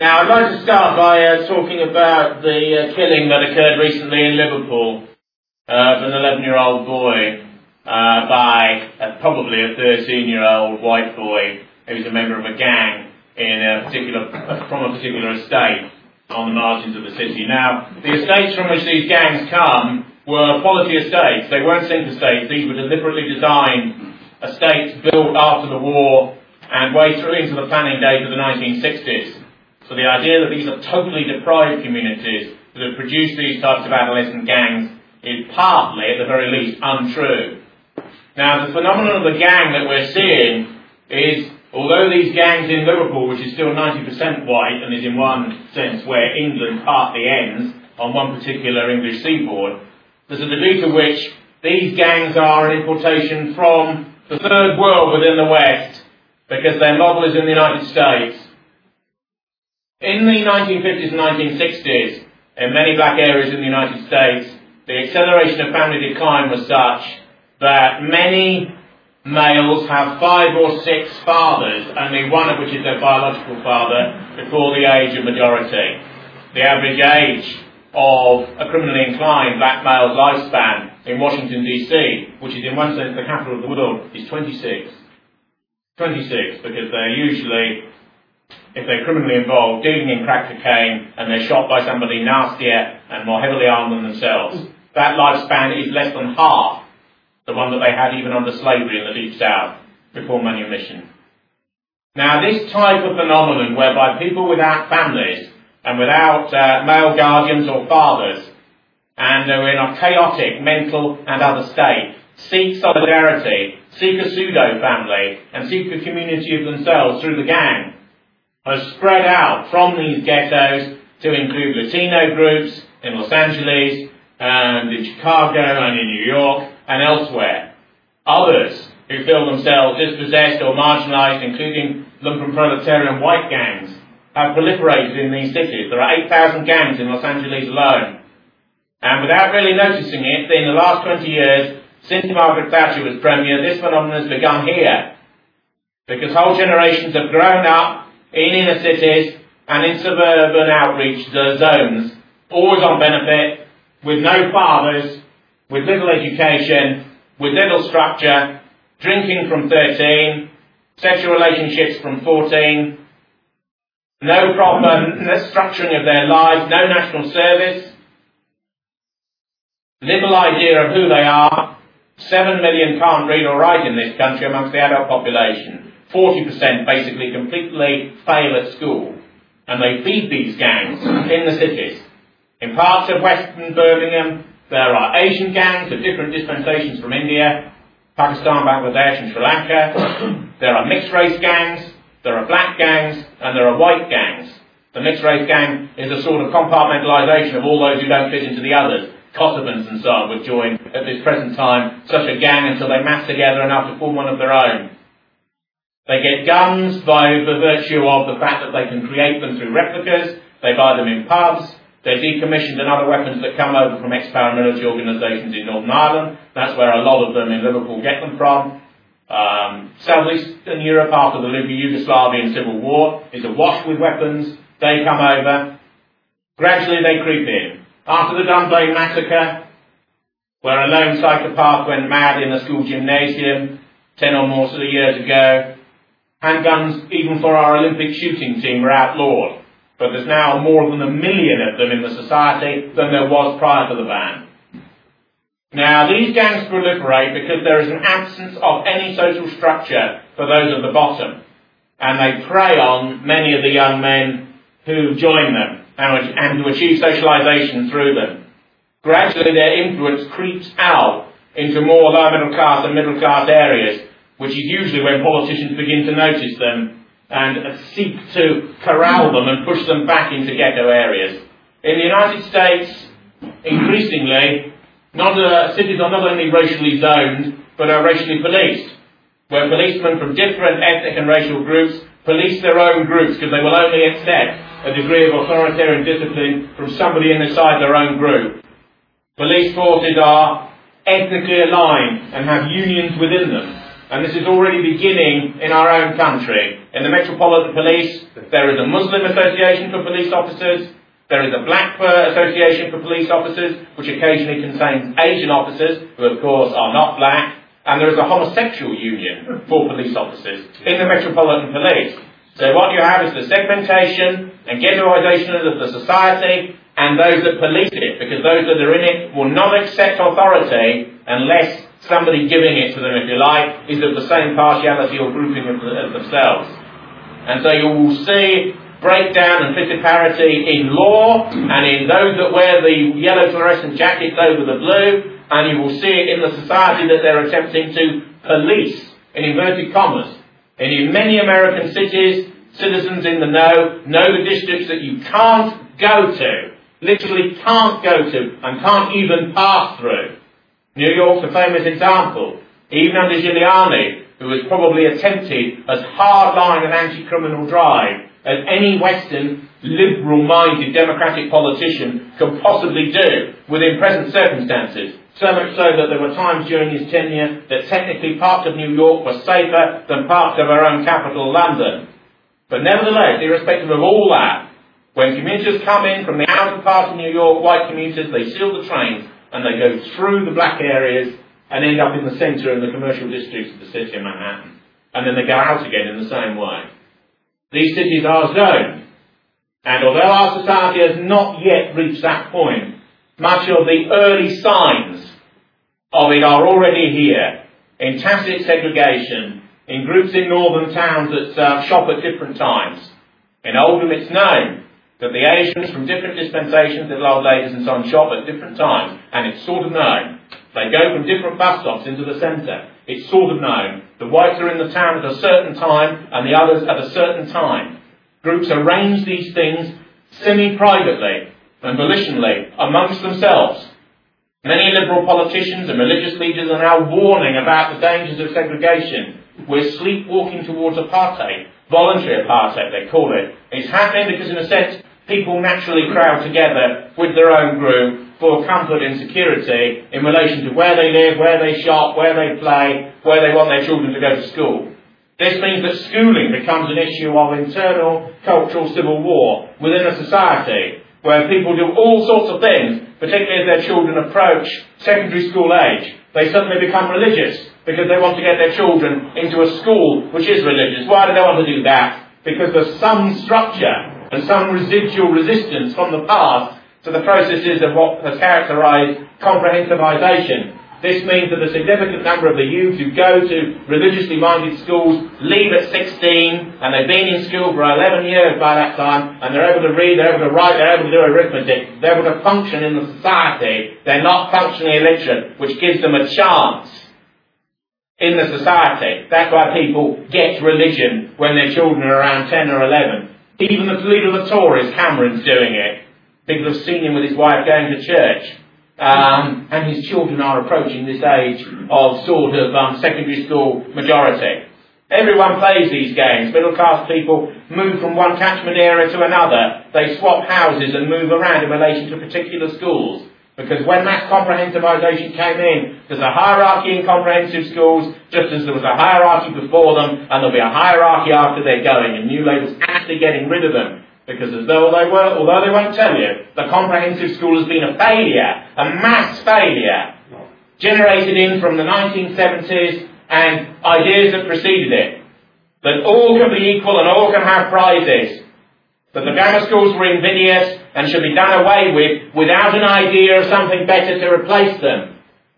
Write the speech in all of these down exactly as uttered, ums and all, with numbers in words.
Now, I'd like to start by uh, talking about the uh, killing that occurred recently in Liverpool uh, of an eleven-year-old boy uh, by uh, probably a thirteen-year-old white boy who was a member of a gang in a particular uh, from a particular estate on the margins of the city. Now, the estates from which these gangs come were quality estates. They weren't sink estates. These were deliberately designed estates built after the war and way through into the planning days of the nineteen sixties. So the idea that these are totally deprived communities that have produced these types of adolescent gangs is partly, at the very least, untrue. Now, the phenomenon of the gang that we're seeing is, although these gangs in Liverpool, which is still ninety percent white and is in one sense where England partly ends on one particular English seaboard, there's a degree to which these gangs are an importation from the third world within the West, because their model is in the United States. In the nineteen fifties and nineteen sixties, in many black areas in the United States, the acceleration of family decline was such that many males have five or six fathers, only one of which is their biological father, before the age of majority. The average age of a criminally inclined black male's lifespan in Washington, D C, which is in one sense the capital of the world, is twenty-six. twenty-six, because they're usually, if they're criminally involved, dealing in crack cocaine, and they're shot by somebody nastier and more heavily armed than themselves. That lifespan is less than half the one that they had even under slavery in the Deep South, before manumission. Now, this type of phenomenon, whereby people without families and without uh, male guardians or fathers, and are in a chaotic mental and other state, seek solidarity, seek a pseudo-family, and seek a community of themselves through the gang, has spread out from these ghettos to include Latino groups in Los Angeles, and in Chicago, and in New York, and elsewhere. Others who feel themselves dispossessed or marginalised, including lumpenproletarian white gangs, have proliferated in these cities. There are eight thousand gangs in Los Angeles alone. And without really noticing it, in the last twenty years, since Margaret Thatcher was Premier, this phenomenon has begun here. Because whole generations have grown up in inner cities and in suburban outreach zones, always on benefit, with no fathers, with little education, with little structure, drinking from thirteen, sexual relationships from fourteen, no proper structuring of their lives, no national service, little idea of who they are. Seven million can't read or write in this country amongst the adult population. Forty percent basically completely fail at school. And they feed these gangs in the cities. In parts of western Birmingham, there are Asian gangs of different dispensations from India, Pakistan, Bangladesh and Sri Lanka. There are mixed-race gangs, there are black gangs, and there are white gangs. The mixed-race gang is a sort of compartmentalisation of all those who don't fit into the others. Kosovans and so on would join at this present time such a gang until they mass together enough to form one of their own. They get guns by the virtue of the fact that they can create them through replicas. They buy them in pubs. They're decommissioned and other weapons that come over from ex-paramilitary organisations in Northern Ireland. That's where a lot of them in Liverpool get them from. Um, Southeastern Europe, after the Yugoslavian Civil War, is awash with weapons. They come over. Gradually they creep in. After the Dunblane massacre, where a lone psychopath went mad in a school gymnasium ten or more years ago, handguns, even for our Olympic shooting team, were outlawed. But there's now more than a million of them in the society than there was prior to the ban. Now, these gangs proliferate because there is an absence of any social structure for those at the bottom. And they prey on many of the young men who join them and, and who achieve socialisation through them. Gradually, their influence creeps out into more lower middle class and middle class areas, which is usually when politicians begin to notice them and seek to corral them and push them back into ghetto areas. In the United States, increasingly, not uh, cities are not only racially zoned, but are racially policed, where policemen from different ethnic and racial groups police their own groups because they will only accept a degree of authoritarian discipline from somebody inside their own group. Police forces are ethnically aligned and have unions within them. And this is already beginning in our own country. In the Metropolitan Police, there is a Muslim Association for Police Officers, there is a Black Association for Police Officers, which occasionally contains Asian officers, who of course are not black, and there is a homosexual union for police officers in the Metropolitan Police. So what you have is the segmentation and ghettoisation of the society, and those that police it, because those that are in it will not accept authority unless somebody giving it to them, if you like, is of the same partiality or grouping of, the, of themselves. And so you will see breakdown and vituperity in law, and in those that wear the yellow fluorescent jackets over the blue, and you will see it in the society that they're attempting to police, in inverted commas. And in many American cities, citizens in the know know the districts that you can't go to, literally can't go to, and can't even pass through. New York's a famous example. Even under Giuliani, who has probably attempted as hard-line an anti-criminal drive as any Western liberal-minded democratic politician can possibly do within present circumstances. So much so that there were times during his tenure that technically parts of New York were safer than parts of our own capital, London. But nevertheless, irrespective of all that, when commuters come in from the outer part of New York, white commuters, they steal the trains and they go through the black areas and end up in the centre and the commercial districts of the city of Manhattan. And then they go out again in the same way. These cities are zoned. And although our society has not yet reached that point, much of the early signs of it are already here, in tacit segregation, in groups in northern towns that uh, shop at different times. In Oldham it's known that the Asians from different dispensations, little old ladies and so on, shop at different times, and it's sort of known. They go from different bus stops into the centre. It's sort of known. The whites are in the town at a certain time, and the others at a certain time. Groups arrange these things semi-privately and volitionally amongst themselves. Many liberal politicians and religious leaders are now warning about the dangers of segregation. We're sleepwalking towards apartheid. Voluntary apartheid, they call it. It's happening because, in a sense, people naturally crowd together with their own group for comfort and security in relation to where they live, where they shop, where they play, where they want their children to go to school. This means that schooling becomes an issue of internal cultural civil war within a society where people do all sorts of things, particularly as their children approach secondary school age. They suddenly become religious because they want to get their children into a school which is religious. Why do they want to do that? Because there's some structure and some residual resistance from the past to the processes of what has characterised comprehensivization. This means that a significant number of the youth who go to religiously minded schools leave at sixteen, and they've been in school for eleven years by that time, and they're able to read, they're able to write, they're able to do arithmetic, they're able to function in the society. They're not functionally illiterate, which gives them a chance in the society. That's why people get religion when their children are around ten or eleven. Even the leader of the Tories, Cameron's doing it. People have seen him with his wife going to church. Um, and his children are approaching this age of sort of um, secondary school majority. Everyone plays these games. Middle class people move from one catchment area to another. They swap houses and move around in relation to particular schools. Because when mass comprehensivization came in, there's a hierarchy in comprehensive schools, just as there was a hierarchy before them, and there'll be a hierarchy after they're going, and New Labour's actually getting rid of them. Because as though they were, although they won't tell you, the comprehensive school has been a failure, a mass failure, generated in from the nineteen seventies and ideas that preceded it. That all can be equal and all can have prizes. That the grammar schools were invidious and should be done away with without an idea of something better to replace them.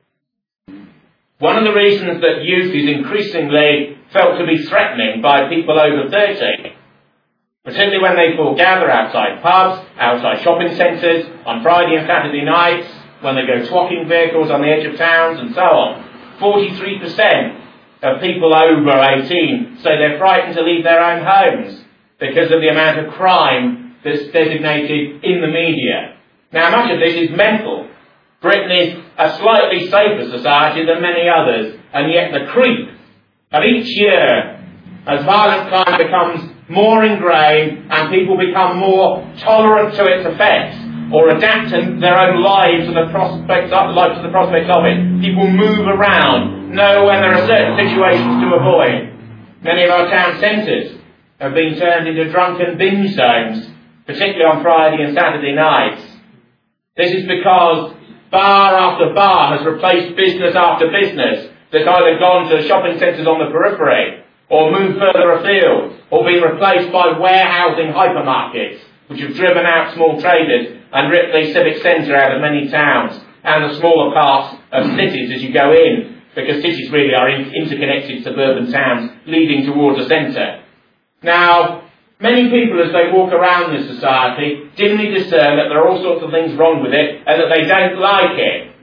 One of the reasons that youth is increasingly felt to be threatening by people over thirty, particularly when they gather outside pubs, outside shopping centres, on Friday and Saturday nights, when they go twocking vehicles on the edge of towns and so on. forty-three percent of people over eighteen say they're frightened to leave their own homes because of the amount of crime that's designated in the media. Now, much of this is mental. Britain is a slightly safer society than many others, and yet the creep of each year, as violent crime becomes more ingrained and people become more tolerant to its effects or adapt their own lives to the prospects of, life to the prospects of it. People move around know when there are certain situations to avoid. Many of our town centres have been turned into drunken binge zones, particularly on Friday and Saturday nights. This is because bar after bar has replaced business after business that's either gone to shopping centres on the periphery, or moved further afield, or been replaced by warehousing hypermarkets, which have driven out small traders and ripped the civic centre out of many towns and the smaller parts of cities as you go in, because cities really are in interconnected suburban towns leading towards a centre. Now, many people as they walk around this society dimly discern that there are all sorts of things wrong with it and that they don't like it.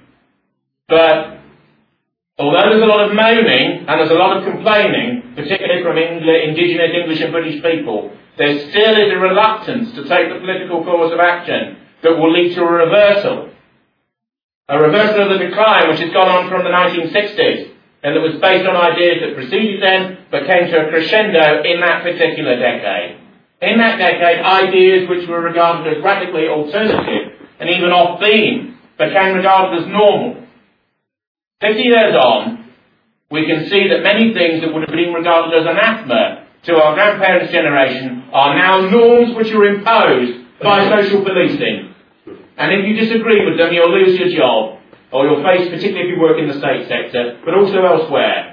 But although there's a lot of moaning and there's a lot of complaining, particularly from Engl- indigenous English and British people, there still is a reluctance to take the political course of action that will lead to a reversal. A reversal of the decline which has gone on from the nineteen sixties and that was based on ideas that preceded them but came to a crescendo in that particular decade. In that decade, ideas which were regarded as radically alternative and even off-theme became regarded as normal. Fifty years on, we can see that many things that would have been regarded as anathema to our grandparents' generation are now norms which are imposed by social policing. And if you disagree with them, you'll lose your job, or you'll face, particularly if you work in the state sector, but also elsewhere.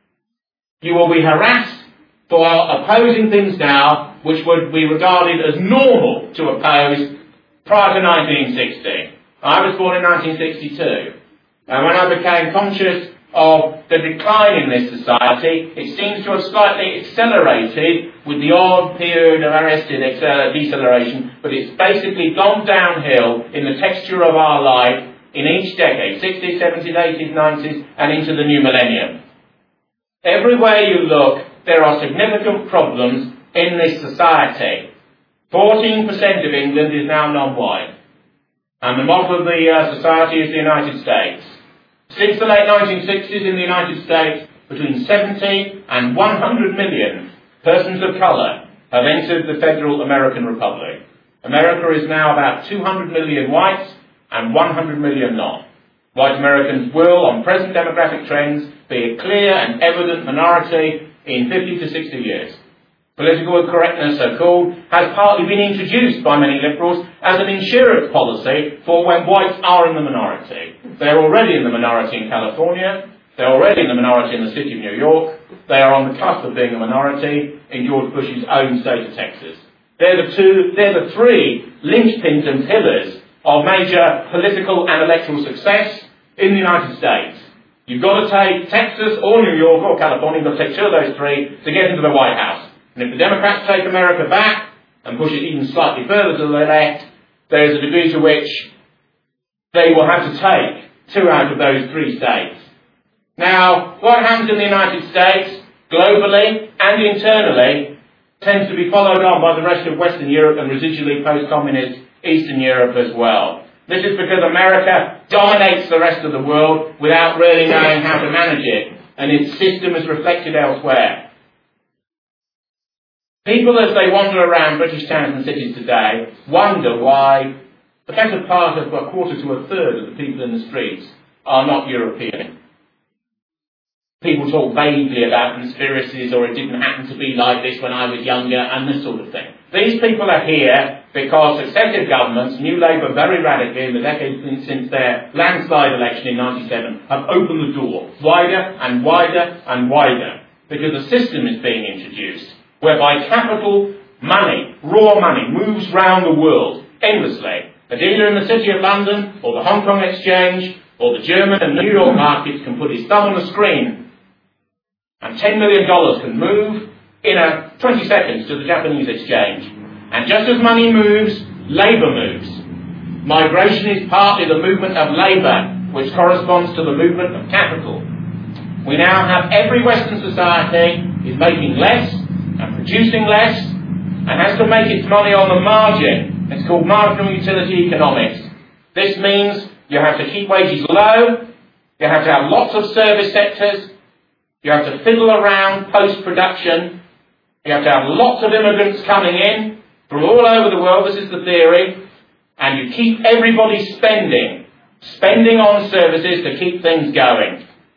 You will be harassed for opposing things now which would be regarded as normal to oppose prior to nineteen sixty. I was born in nineteen sixty-two. And when I became conscious of the decline in this society, it seems to have slightly accelerated with the odd period of arrested deceleration, but it's basically gone downhill in the texture of our life in each decade, sixties, seventies, eighties, nineties, and into the new millennium. Everywhere you look, there are significant problems in this society. fourteen percent of England is now non-white, and the model of the uh, society is the United States. Since the late nineteen sixties in the United States, between seventy and one hundred million persons of colour have entered the federal American Republic. America is now about two hundred million whites and one hundred million not. White Americans will, on present demographic trends, be a clear and evident minority in fifty to sixty years. Political correctness, so called, has partly been introduced by many liberals as an insurance policy for when whites are in the minority. They're already in the minority in California. They're already in the minority in the city of New York. They are on the cusp of being a minority in George Bush's own state of Texas. They're the two, they're the three linchpins and pillars of major political and electoral success in the United States. You've got to take Texas or New York or California, you've got to take two of those three to get into the White House. And if the Democrats take America back and push it even slightly further to the left, there is a degree to which they will have to take two out of those three states. Now, what happens in the United States, globally and internally, tends to be followed on by the rest of Western Europe and residually post-communist Eastern Europe as well. This is because America dominates the rest of the world without really knowing how to manage it, and its system is reflected elsewhere. People, as they wander around British towns and cities today, wonder why the better part of a quarter to a third of the people in the streets are not European. People talk vaguely about conspiracies, or it didn't happen to be like this when I was younger, and this sort of thing. These people are here because successive governments, New Labour very radically in the decades since their landslide election in ninety-seven, have opened the door wider and wider and wider, because a system is being introduced whereby capital, money, raw money, moves round the world endlessly. A dealer in the City of London, or the Hong Kong Exchange, or the German and New York markets can put his thumb on the screen, and ten million dollars can move in a twenty seconds to the Japanese exchange. And just as money moves, labour moves. Migration is partly the movement of labour, which corresponds to the movement of capital. We now have every Western society is making less and producing less, and has to make its money on the margin. It's called marginal utility economics. This means you have to keep wages low, you have to have lots of service sectors, you have to fiddle around post-production, you have to have lots of immigrants coming in from all over the world, this is the theory, and you keep everybody spending, spending on services to keep things going.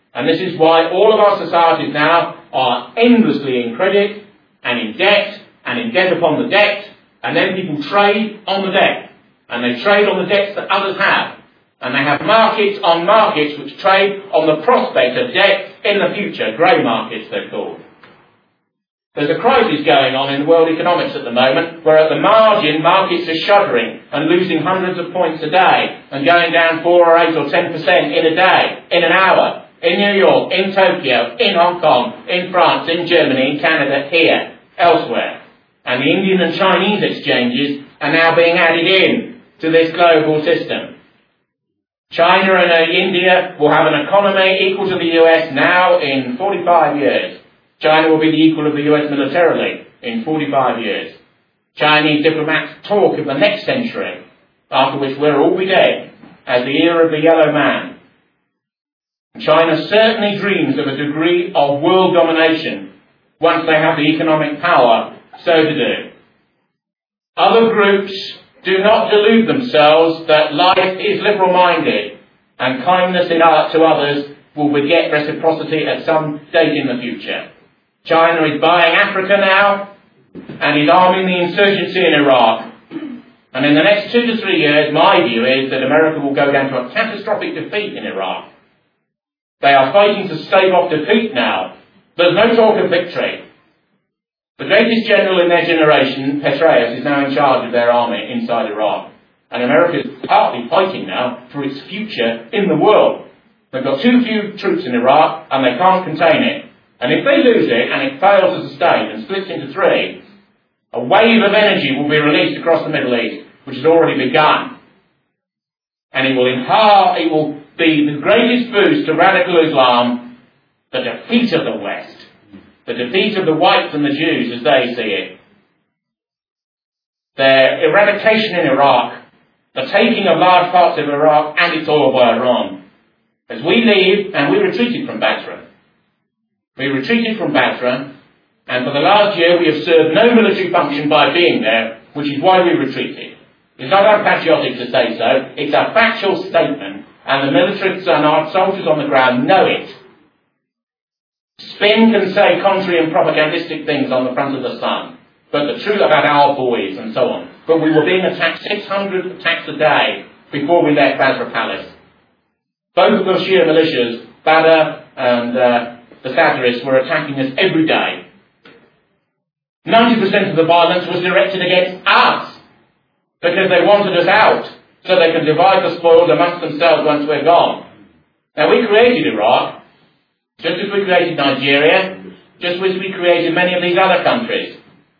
And this is why all of our societies now are endlessly in credit and in debt and in debt upon the debt, and then people trade on the debt. And they trade on the debts that others have. And they have markets on markets which trade on the prospect of debt in the future. Grey markets, they're called. There's a crisis going on in world economics at the moment, where at the margin markets are shuddering and losing hundreds of points a day and going down four or eight or ten percent in a day, in an hour, in New York, in Tokyo, in Hong Kong, in France, in Germany, in Canada, here, elsewhere. And the Indian and Chinese exchanges are now being added in to this global system. China and uh, India will have an economy equal to the U S now in forty-five years. China will be the equal of the U S militarily in forty-five years. Chinese diplomats talk of the next century, after which we'll all be dead, as the era of the yellow man. China certainly dreams of a degree of world domination once they have the economic power so to do. Other groups do not delude themselves that life is liberal-minded and kindness in art to others will beget reciprocity at some date in the future. China is buying Africa now and is arming the insurgency in Iraq. And in the next two to three years, my view is that America will go down to a catastrophic defeat in Iraq. They are fighting to stave off defeat now. There's no talk of victory. The greatest general in their generation, Petraeus, is now in charge of their army inside Iraq. And America is partly fighting now for its future in the world. They've got too few troops in Iraq and they can't contain it. And if they lose it and it fails as a state and splits into three, a wave of energy will be released across the Middle East, which has already begun. And it will impart, it will be the greatest boost to radical Islam, the defeat of the West. The defeat of the whites and the Jews as they see it. Their eradication in Iraq, the taking of large parts of Iraq and its oil by Iran. As we leave, and we retreated from Basra. We retreated from Basra, and for the last year we have served no military function by being there, which is why we retreated. It's not unpatriotic to say so, it's a factual statement, and the militarists and our soldiers on the ground know it. Spin can say contrary and propagandistic things on the front of the Sun, but the truth about our boys and so on. But we were being attacked six hundred attacks a day before we left Basra Palace. Both of the Shia militias, Badr and uh, the Sadrists, were attacking us every day. ninety percent of the violence was directed against us, because they wanted us out, so they can divide the spoils amongst themselves once we're gone. Now we created Iraq, just as we created Nigeria, just as we created many of these other countries.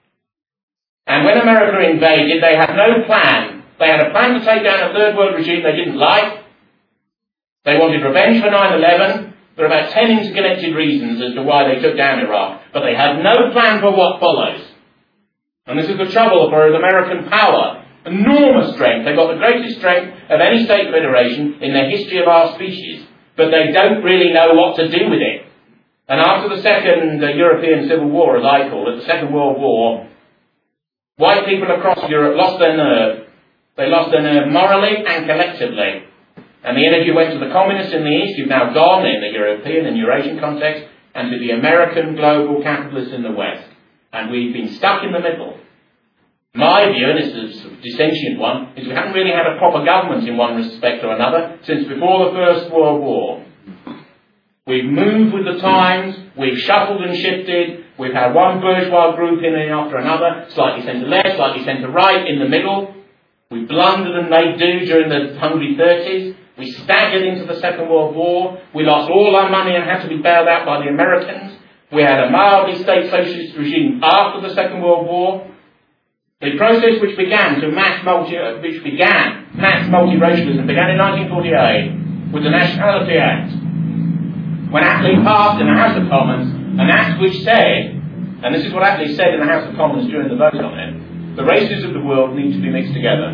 And when America invaded, they had no plan. They had a plan to take down a third world regime they didn't like. They wanted revenge for nine eleven. There are about ten interconnected reasons as to why they took down Iraq, but they had no plan for what follows. And this is the trouble for American power. Enormous strength. They've got the greatest strength of any state federation in the history of our species. But they don't really know what to do with it. And after the Second uh, European Civil War, as I call it, the Second World War, white people across Europe lost their nerve. They lost their nerve morally and collectively. And the energy went to the communists in the East, who've now gone in the European and Eurasian context, and to the American global capitalists in the West. And we've been stuck in the middle. My view, and it's a dissentient one, is we haven't really had a proper government in one respect or another since before the First World War. We've moved with the times, we've shuffled and shifted, we've had one bourgeois group in and after another, slightly centre-left, slightly centre-right, in the middle. We blundered and made do during the hungry thirties. We staggered into the Second World War. We lost all our money and had to be bailed out by the Americans. We had a mildly state socialist regime after the Second World War. The process which began to mass multi, uh, which began mass multiracialism began in nineteen forty-eight with the Nationality Act, when Attlee passed in the House of Commons an act which said, and this is what Attlee said in the House of Commons during the vote on it, the races of the world need to be mixed together.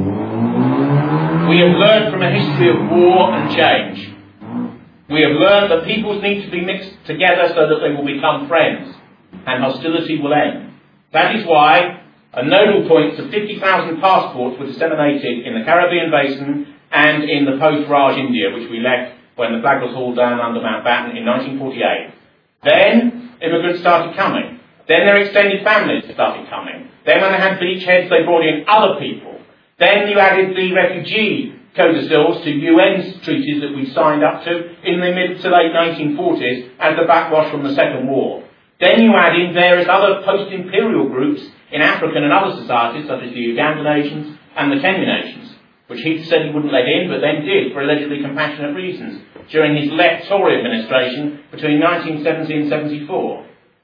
We have learned from a history of war and change. We have learned that peoples need to be mixed together so that they will become friends, and hostility will end. That is why a nodal point of fifty thousand passports were disseminated in the Caribbean basin and in the post-Raj India, which we left when the flag was hauled down under Mountbatten in nineteen forty-eight. Then immigrants started coming. Then their extended families started coming. Then when they had beachheads, they brought in other people. Then you added the refugee codicils to U N treaties that we signed up to in the mid to late nineteen forties as the backwash from the Second War. Then you add in various other post-imperial groups in African and other societies, such as the Ugandan nations and the Kenyan nations, which he said he wouldn't let in, but then did for allegedly compassionate reasons during his left Tory administration between nineteen seventy and seventy-four.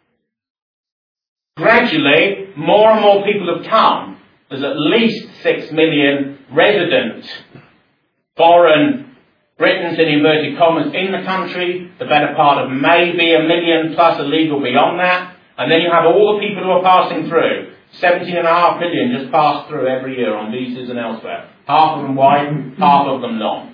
Gradually, more and more people have come. There's at least six million resident foreign Britons, in inverted commas, in the country, the better part of maybe a million plus illegal beyond that, and then you have all the people who are passing through. seventeen and a half million just pass through every year on visas and elsewhere. Half of them white, half of them non.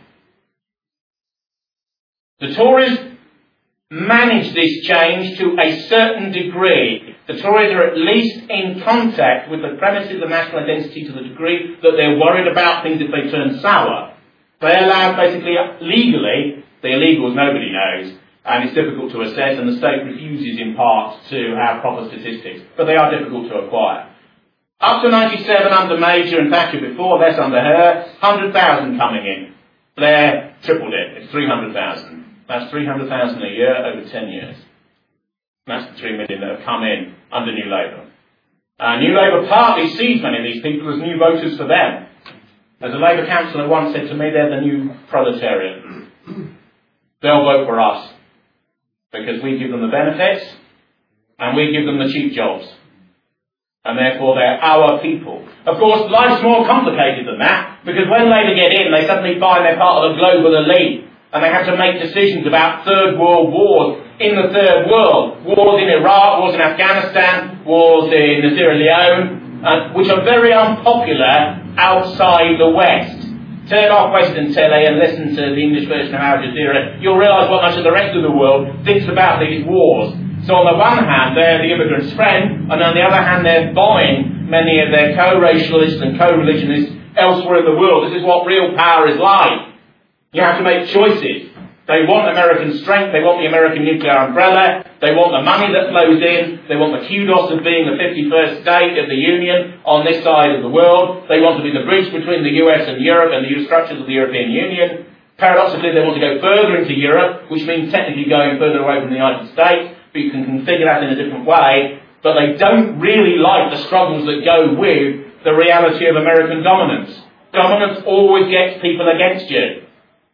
The Tories manage this change to a certain degree. The Tories are at least in contact with the premises of national identity to the degree that they're worried about things if they turn sour. They allow basically, legally, the illegals nobody knows, and it's difficult to assess, and the state refuses in part to have proper statistics, but they are difficult to acquire. Up to ninety-seven under Major and Thatcher before, less under her, one hundred thousand coming in. Blair tripled it, it's three hundred thousand. That's three hundred thousand a year over ten years. That's the three million that have come in under New Labour. Uh, New Labour partly sees many of these people as new voters for them. As a Labour councillor once said to me, they're the new proletariat. They'll vote for us because we give them the benefits and we give them the cheap jobs. And therefore they're our people. Of course, life's more complicated than that, because when Labour get in, they suddenly find they're part of the global elite, and they have to make decisions about Third World Wars in the Third World. Wars in Iraq, wars in Afghanistan, wars in Sierra Leone, uh, which are very unpopular outside the West. Turn off Western telly and listen to the English version of Al Jazeera. You'll realise what much of the rest of the world thinks about these wars. So on the one hand, they're the immigrant's friend, and on the other hand, they're buying many of their co-racialists and co-religionists elsewhere in the world. This is what real power is like. You have to make choices. They want American strength, they want the American nuclear umbrella, they want the money that flows in, they want the kudos of being the fifty-first state of the Union on this side of the world, they want to be the bridge between the U S and Europe and the structures of the European Union. Paradoxically, they want to go further into Europe, which means technically going further away from the United States, but you can configure that in a different way. But they don't really like the struggles that go with the reality of American dominance. Dominance always gets people against you.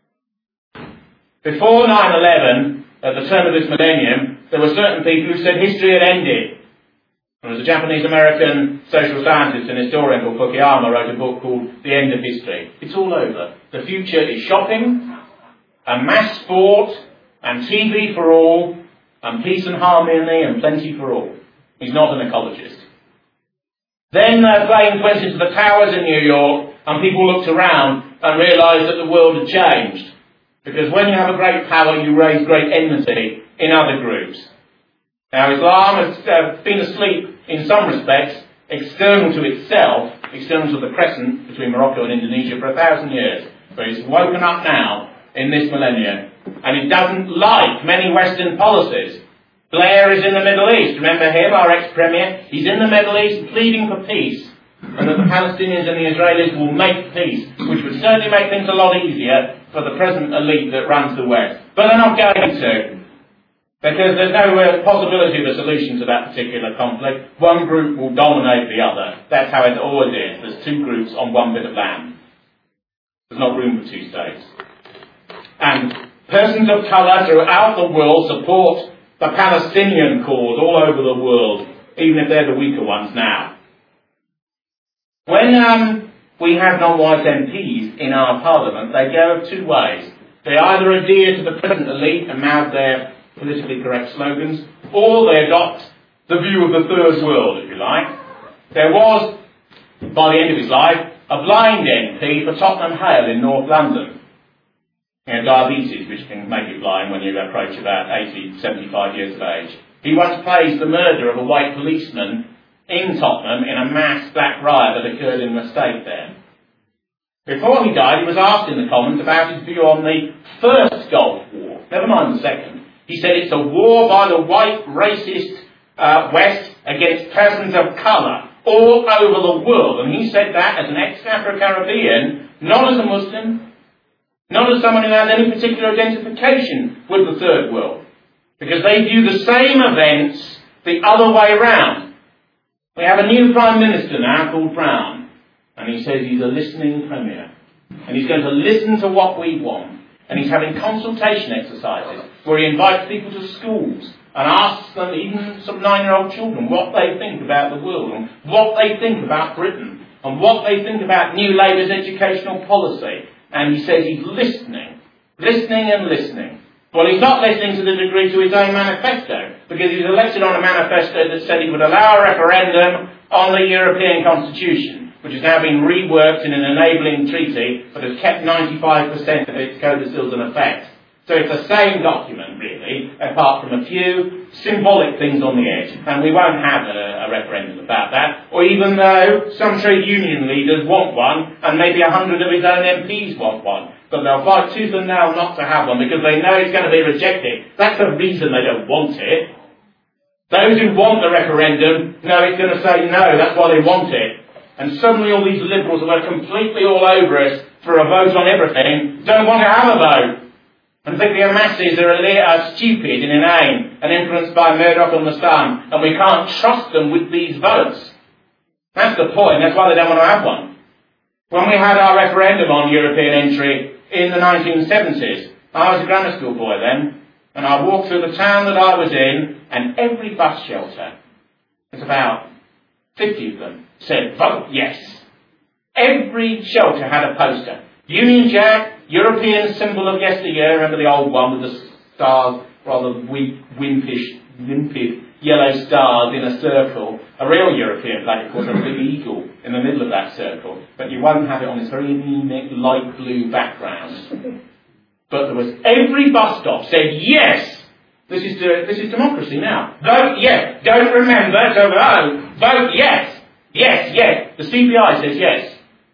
Before nine eleven, at the turn of this millennium, there were certain people who said history had ended. There was a Japanese-American social scientist and historian called Fukuyama wrote a book called The End of History. It's all over. The future is shopping, and mass sport, and T V for all, and peace and harmony, and plenty for all. He's not an ecologist. Then uh, planes went into the towers in New York, and people looked around and realised that the world had changed. Because when you have a great power, you raise great enmity in other groups. Now, Islam has uh, been asleep in some respects, external to itself, external to the crescent between Morocco and Indonesia for a thousand years. But it's woken up now in this millennium. And it doesn't like many Western policies. Blair is in the Middle East. Remember him, our ex-premier? He's in the Middle East pleading for peace. And that the Palestinians and the Israelis will make peace, which would certainly make things a lot easier for the present elite that runs the West. But they're not going to. Because there's no uh, possibility of a solution to that particular conflict. One group will dominate the other. That's how it always is. There's two groups on one bit of land. There's not room for two states. And persons of colour throughout the world support the Palestinian cause all over the world, even if they're the weaker ones now. When um, we have non-white M Ps in our parliament, they go two ways. They either adhere to the present elite and mouth their politically correct slogans, or they adopt the view of the third world, if you like. There was, by the end of his life, a blind M P for Tottenham Hale in North London. He had diabetes, which can make you blind when you approach about eighty, seventy-five years of age. He once praised the murder of a white policeman in Tottenham in a mass black riot that occurred in the state there. Before he died, he was asked in the Commons about his view on the first Gulf War, never mind the second. He said it's a war by the white, racist uh, West against persons of colour all over the world. And he said that as an ex-Afro-Caribbean, not as a Muslim, not as someone who has any particular identification with the Third World. Because they view the same events the other way round. We have a new Prime Minister now called Brown. And he says he's a listening Premier. And he's going to listen to what we want. And he's having consultation exercises where he invites people to schools and asks them, even some nine-year-old children, what they think about the world and what they think about Britain and what they think about New Labour's educational policy. And he says he's listening, listening and listening. Well, he's not listening to the degree to his own manifesto, because he was elected on a manifesto that said he would allow a referendum on the European Constitution, which has now been reworked in an enabling treaty but has kept ninety-five percent of its codicils in effect. So it's the same document, really, apart from a few symbolic things on the edge. And we won't have a, a referendum about that, or even though some trade union leaders want one, and maybe a hundred of his own M Ps want one. But they'll fight tooth and nail not to have one, because they know it's going to be rejected. That's the reason they don't want it. Those who want the referendum know it's going to say no, that's why they want it. And suddenly all these liberals who are completely all over us for a vote on everything don't want to have a vote. And think the masses are, are stupid and inane and influenced by Murdoch and the Sun, and we can't trust them with these votes. That's the point. That's why they don't want to have one. When we had our referendum on European entry in the nineteen seventies, I was a grammar school boy then, and I walked through the town that I was in, and every bus shelter, there's about fifty of them, said, vote yes. Every shelter had a poster. Union Jack, European symbol of yesteryear, remember the old one with the stars, rather weak, wimpish, limpid yellow stars in a circle. A real European flag, of course, a big eagle in the middle of that circle, but you won't have it on this very anemic light blue background. But there was, every bus stop said yes. This is the, this is democracy now. Vote yes. Don't remember to vote. Vote yes. Yes, yes. The C P I says yes.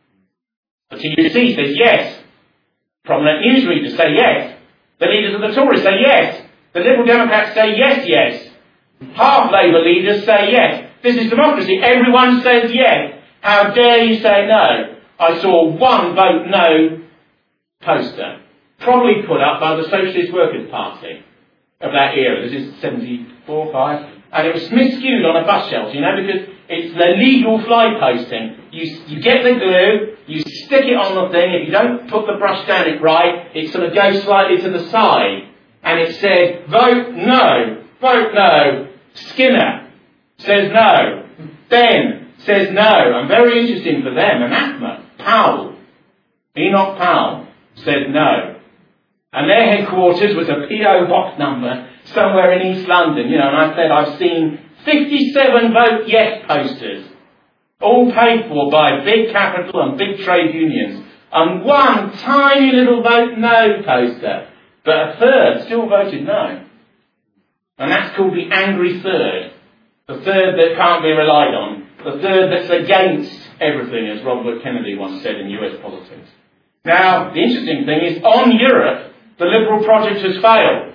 The T U C says yes. Prominent news readers say yes. The leaders of the Tories say yes. The Liberal Democrats say yes, yes. Half Labour leaders say yes. This is democracy. Everyone says yes. How dare you say no? I saw one vote no poster, probably put up by the Socialist Workers' Party of that era. This is seventy-four, five. And it was miscued on a bus shelter, you know, because it's the legal fly posting. You, you get the glue, you stick it on the thing. If you don't put the brush down it right, it sort of goes slightly to the side. And it said, vote no, vote no. Skinner says no. Ben says no. And very interesting for them, Anathema, Powell, Enoch Powell, said no. And their headquarters was a P O box number somewhere in East London, you know, and I said I've seen fifty-seven vote yes posters, all paid for by big capital and big trade unions, and one tiny little vote no poster, but a third still voted no. And that's called the angry third, the third that can't be relied on, the third that's against everything, as Robert Kennedy once said in U S politics. Now, the interesting thing is, on Europe, the Liberal project has failed.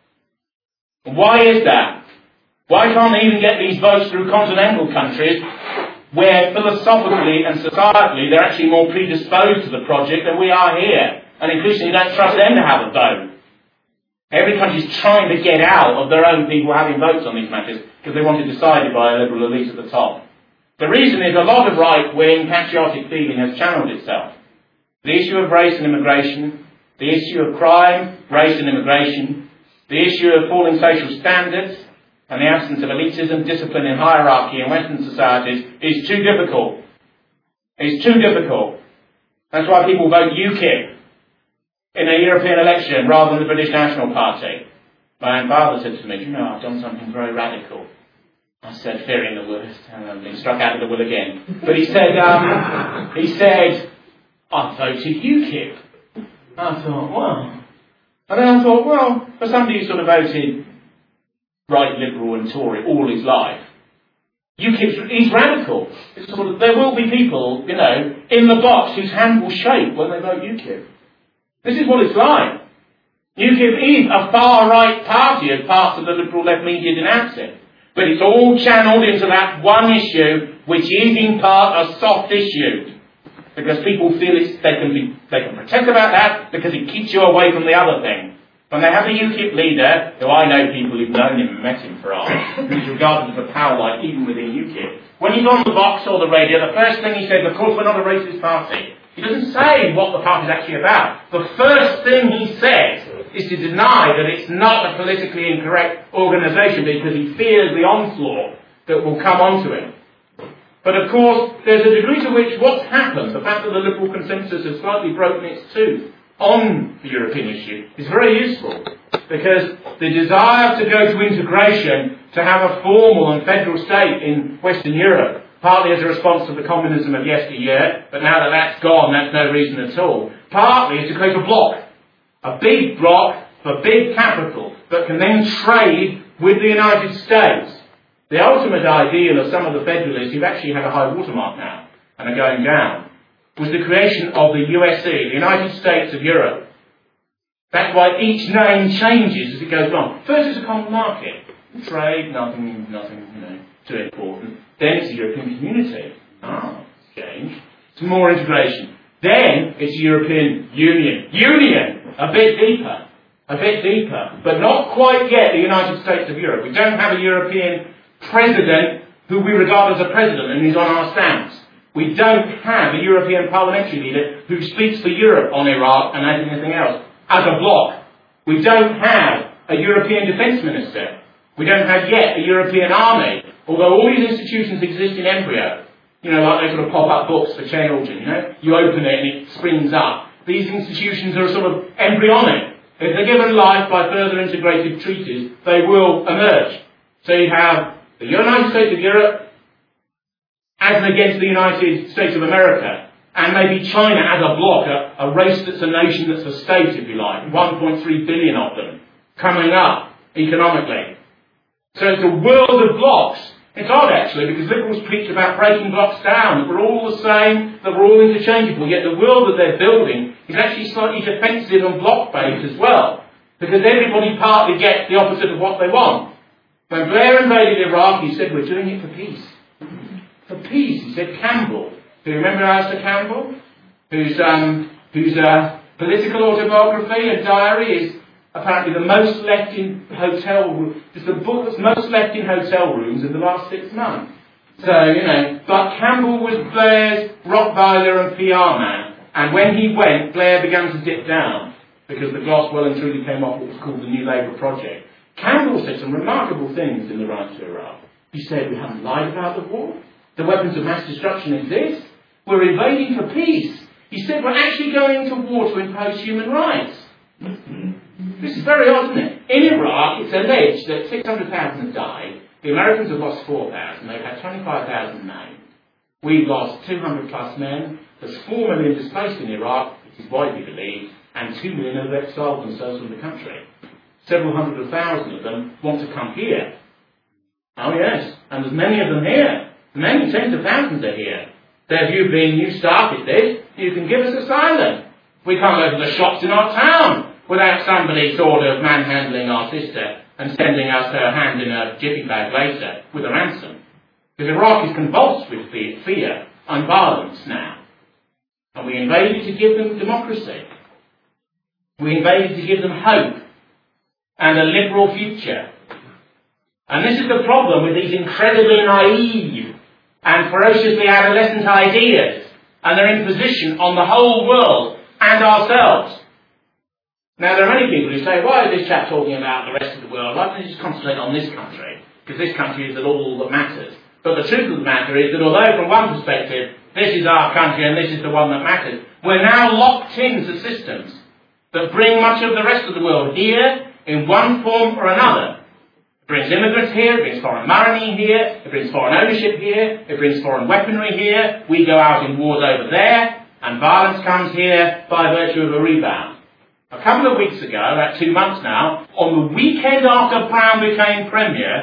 Why is that? Why can't they even get these votes through continental countries where philosophically and societally they're actually more predisposed to the project than we are here? And increasingly don't trust them to have a vote. Every country's trying to get out of their own people having votes on these matters because they want it decided by a liberal elite at the top. The reason is a lot of right-wing patriotic feeling has channeled itself. The issue of race and immigration, the issue of crime, race and immigration, the issue of falling social standards, and the absence of elitism, discipline and hierarchy in Western societies is too difficult. It's too difficult. That's why people vote UKIP in a European election rather than the British National Party. My own father said to me, you know, I've done something very radical. I said, fearing the worst, and I've been struck out of the will again. But he said, um, he said, I voted UKIP. I thought, well. And then I thought, well, for somebody who sort of voted right, Liberal and Tory all his life, UKIP is radical. It's sort of, there will be people, you know, in the box whose hand will shake when they vote UKIP. This is what it's like. UKIP is a far-right party, as parts of the liberal-led media denounce it. But it's all channelled into that one issue, which is in part a soft issue. Because people feel it's, they can be, they can protest about that because it keeps you away from the other thing. When they have a UKIP leader, who I know people who've known him and met him for hours, who's regarded as a power-like even within UKIP, when he's on the box or the radio, the first thing he says, of course we're not a racist party. He doesn't say what the party's actually about. The first thing he says is to deny that it's not a politically incorrect organisation because he fears the onslaught that will come onto him. But of course, there's a degree to which what's happened, the fact that the Liberal consensus has slightly broken its tooth on the European issue, is very useful. Because the desire to go to integration, to have a formal and federal state in Western Europe, partly as a response to the communism of yesteryear, but now that that's gone, that's no reason at all. Partly is to create a bloc. A big bloc for big capital that can then trade with the United States. The ultimate ideal of some of the federalists who've actually had a high watermark now and are going down was the creation of the U S C, the United States of Europe. That's why each name changes as it goes along. First it's a common market. Trade, nothing, nothing, you know, too important. Then it's the European Community. Ah, it's changed. It's more integration. Then it's the European Union. Union! A bit deeper. A bit deeper. But not quite yet the United States of Europe. We don't have a European president who we regard as a president and who's on our stamps. We don't have a European parliamentary leader who speaks for Europe on Iraq and anything else as a bloc. We don't have a European defence minister. We don't have yet a European army, although all these institutions exist in embryo. You know, like they sort of pop-up books for children, you know. You open it and it springs up. These institutions are sort of embryonic. If they're given life by further integrated treaties, they will emerge. So you have the United States of Europe as against the United States of America, and maybe China as a bloc, a, a race that's a nation that's a state, if you like, one point three billion of them, coming up economically. So it's a world of blocks. It's odd, actually, because liberals preach about breaking blocks down, that we're all the same, that we're all interchangeable, yet the world that they're building is actually slightly defensive and block-based as well, because everybody partly gets the opposite of what they want. When Blair invaded Iraq, he said, we're doing it for peace. For peace, he said. Campbell. Do you remember Alistair Campbell? Whose, um, whose uh, political autobiography and diary is apparently the most left in hotel rooms. It's the book that's most left in hotel rooms in the last six months. So, you know, but Campbell was Blair's Rottweiler and P R man. And when he went, Blair began to dip down because the gloss well and truly came off what was called the New Labour Project. Campbell said some remarkable things in the Rise to Iraq. He said, we haven't lied about the war. The weapons of mass destruction exist. We're invading for peace. He said, we're actually going to war to impose human rights. This is very odd, isn't it? In Iraq, it's alleged that six hundred thousand have died. The Americans have lost four thousand. They've had twenty-five thousand named. We've lost two hundred plus men. There's four million displaced in Iraq, which is widely believed, and two million have exiled themselves from the country. Several hundred thousand of them want to come here. Oh yes, and there's many of them here. Many tens of thousands are here. Their view being, you started this, you can give us asylum. We can't go to the shops in our town without somebody sort of manhandling our sister and sending us her hand in a jiffy bag later with a ransom. Because Iraq is convulsed with fear and violence now. And we invaded to give them democracy. We invaded to give them hope and a liberal future. And this is the problem with these incredibly naive and ferociously adolescent ideas and their imposition on the whole world and ourselves. Now, there are many people who say, why is this chap talking about the rest of the world? Why don't you just concentrate on this country? Because this country is all that matters. But the truth of the matter is that although from one perspective, this is our country and this is the one that matters, we're now locked into systems that bring much of the rest of the world here in one form or another. It brings immigrants here, it brings foreign money here, it brings foreign ownership here, it brings foreign weaponry here, we go out in wars over there, and violence comes here by virtue of a rebound. A couple of weeks ago, about two months now, on the weekend after Brown became Premier,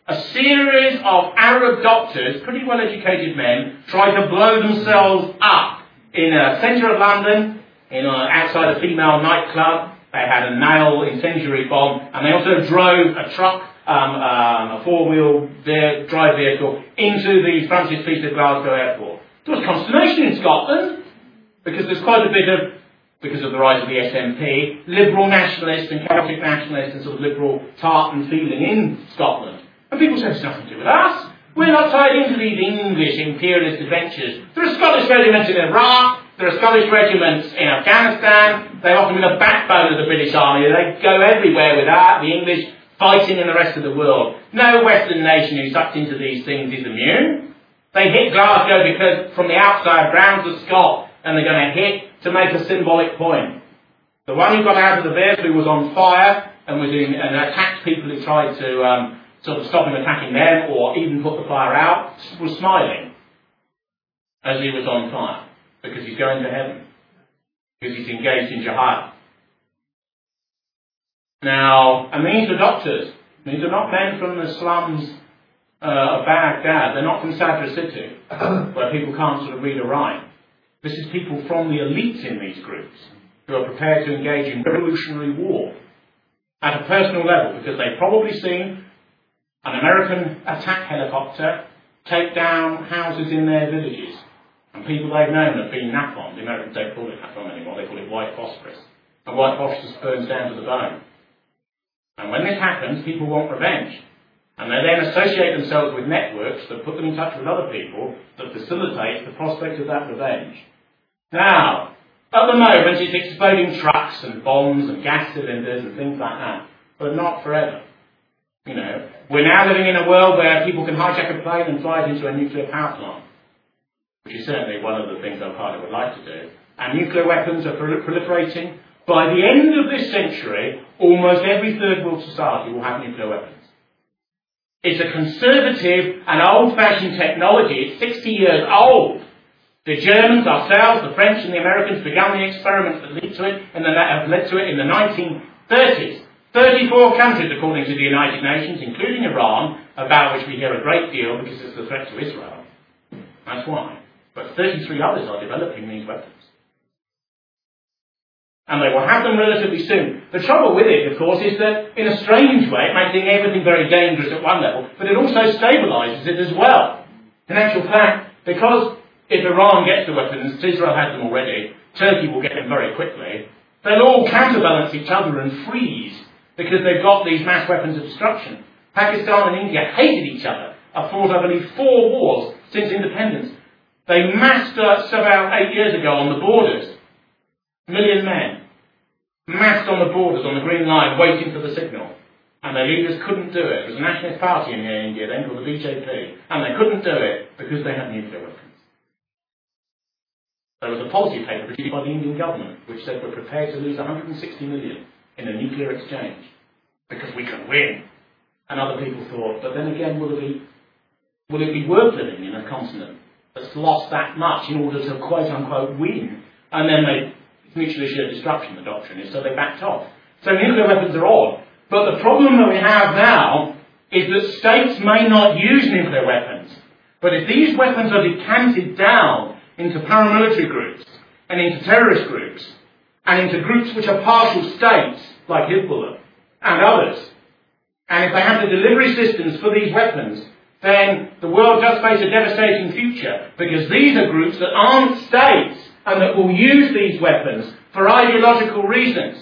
A series of Arab doctors, pretty well-educated men, tried to blow themselves up in the centre of London, in a, outside a female nightclub. They had a nail incendiary bomb, and they also drove a truck, um, um, a four-wheel ve- drive vehicle, into the Francis Peter Glasgow Airport. There was consternation in Scotland, because there's quite a bit of, because of the rise of the S N P, liberal nationalists and Celtic nationalists and sort of liberal tartan feeling in Scotland. And people say, it's nothing to do with us. We're not tied into these English imperialist adventures. There are Scottish regiments in Iraq. There are Scottish regiments in Afghanistan. They've often been the backbone of the British Army. They go everywhere with that, the English fighting in the rest of the world. No Western nation who's sucked into these things is immune. They hit Glasgow because from the outside grounds of Scott, and they're going to hit to make a symbolic point. The one who got out of the vehicle was on fire and was in, and attacked people who tried to um, sort of stop him attacking them or even put the fire out, was smiling as he was on fire because he's going to heaven, because he's engaged in jihad. Now, and these are doctors. These are not men from the slums uh, of Baghdad. They're not from Sadr City, where people can't sort of read or write. This is people from the elites in these groups who are prepared to engage in revolutionary war at a personal level, because they've probably seen an American attack helicopter take down houses in their villages. And people they've known have been napalm. The Americans don't call it napalm anymore, they call it white phosphorus. And white phosphorus burns down to the bone. And when this happens, people want revenge. And they then associate themselves with networks that put them in touch with other people that facilitate the prospect of that revenge. Now, at the moment it's exploding trucks and bombs and gas cylinders and things like that. But not forever. You know, we're now living in a world where people can hijack a plane and fly it into a nuclear power plant, which is certainly one of the things Al-Qaeda would like to do. And nuclear weapons are prol- proliferating. By the end of this century, almost every third world society will have nuclear weapons. It's a conservative and old-fashioned technology. It's sixty years old. The Germans, ourselves, the French and the Americans began the experiments that lead to it, and that have led to it in the nineteen thirties. thirty-four countries, according to the United Nations, including Iran, about which we hear a great deal because it's a threat to Israel. That's why. But thirty-three others are developing these weapons. And they will have them relatively soon. The trouble with it, of course, is that in a strange way, it makes everything very dangerous at one level, but it also stabilises it as well. In actual fact, because if Iran gets the weapons, Israel has them already, Turkey will get them very quickly, they'll all counterbalance each other and freeze because they've got these mass weapons of destruction. Pakistan and India hated each other. Have fought, I believe, four wars since independence. They massed us about eight years ago on the borders. A million men. Massed on the borders, on the Green Line, waiting for the signal. And their leaders couldn't do it. There was a nationalist party in India then called the B J P. And they couldn't do it because they had nuclear weapons. There was a policy paper produced by the Indian government which said we're prepared to lose one hundred sixty million in a nuclear exchange because we can win. And other people thought, but then again, will it be, will it be worth living in a continent that's lost that much in order to quote-unquote win? And then they, it's mutually assured destruction, the doctrine is, so they backed off. So nuclear weapons are odd. But the problem that we have now is that states may not use nuclear weapons. But if these weapons are decanted down into paramilitary groups and into terrorist groups and into groups which are partial states like Hezbollah and others, and if they have the delivery systems for these weapons, then the world does face a devastating future, because these are groups that aren't states and that will use these weapons for ideological reasons.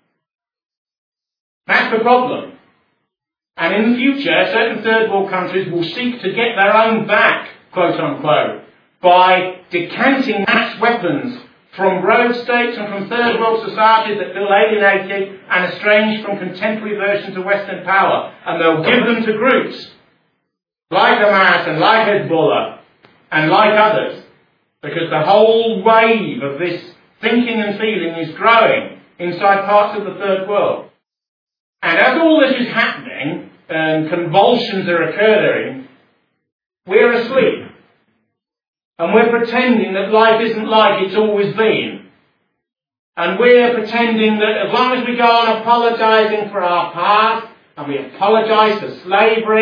That's the problem. And in the future, certain third world countries will seek to get their own back, quote unquote, by decanting mass weapons from rogue states and from third world societies that feel alienated and estranged from contemporary versions of Western power. And they'll give them to groups like Hamas and like Hezbollah and like others, because the whole wave of this thinking and feeling is growing inside parts of the third world. And as all this is happening and convulsions are occurring, we're asleep. And we're pretending that life isn't like it's always been. And we're pretending that as long as we go on apologising for our past, and we apologise for slavery,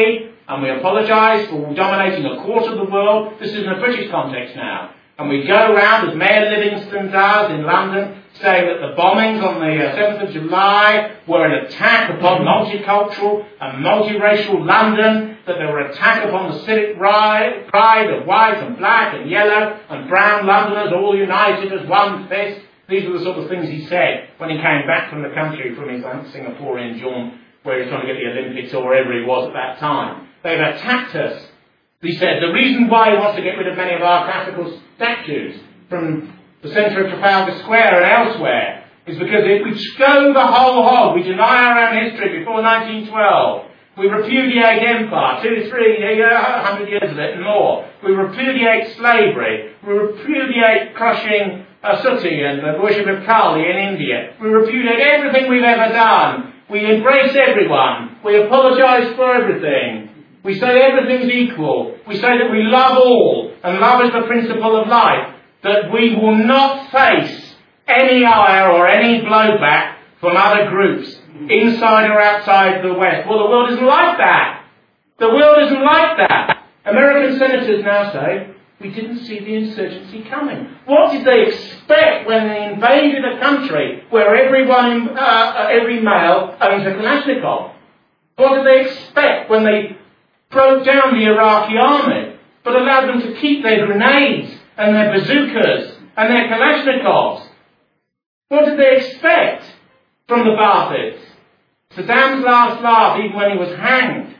and we apologise for dominating a quarter of the world. This is in a British context now. And we go around, as Mayor Livingston does in London, saying that the bombings on the uh, seventh of July were an attack upon multicultural and multiracial London, that they were an attack upon the civic pride of white and black and yellow and brown Londoners all united as one fist. These were the sort of things he said when he came back from the country from his Singaporean jaunt, where he was trying to get the Olympics or wherever he was at that time. They've attacked us. He said the reason why he wants to get rid of many of our classical statues from the centre of Trafalgar Square and elsewhere is because if we go the whole hog, we deny our own history before nineteen twelve. We repudiate empire, two, three, a hundred years of it and more. We repudiate slavery. We repudiate crushing Asuti and the worship of Kali in India. We repudiate everything we've ever done. We embrace everyone. We apologise for everything. We say everything's equal. We say that we love all, and love is the principle of life, that we will not face any ire or any blowback from other groups, inside or outside the West. Well, the world isn't like that. The world isn't like that. American senators now say, we didn't see the insurgency coming. What did they expect when they invaded a country where everyone, uh, every male owns a Kalashnikov? What did they expect when they broke down the Iraqi army, but allowed them to keep their grenades and their bazookas and their Kalashnikovs? What did they expect from the Baathists? Saddam's last laugh, even when he was hanged,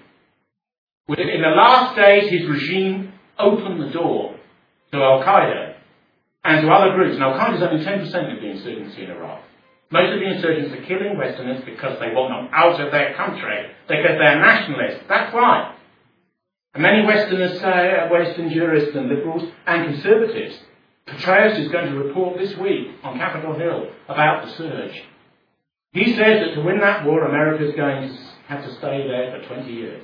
in the last days his regime opened the door to Al-Qaeda and to other groups. And Al-Qaeda is only ten percent of the insurgency in Iraq. Most of the insurgents are killing Westerners because they want them out of their country, because they're nationalists. That's right. And many Westerners say, uh, Western jurists and liberals and conservatives, Petraeus is going to report this week on Capitol Hill about the surge. He says that to win that war, America is going to have to stay there for twenty years.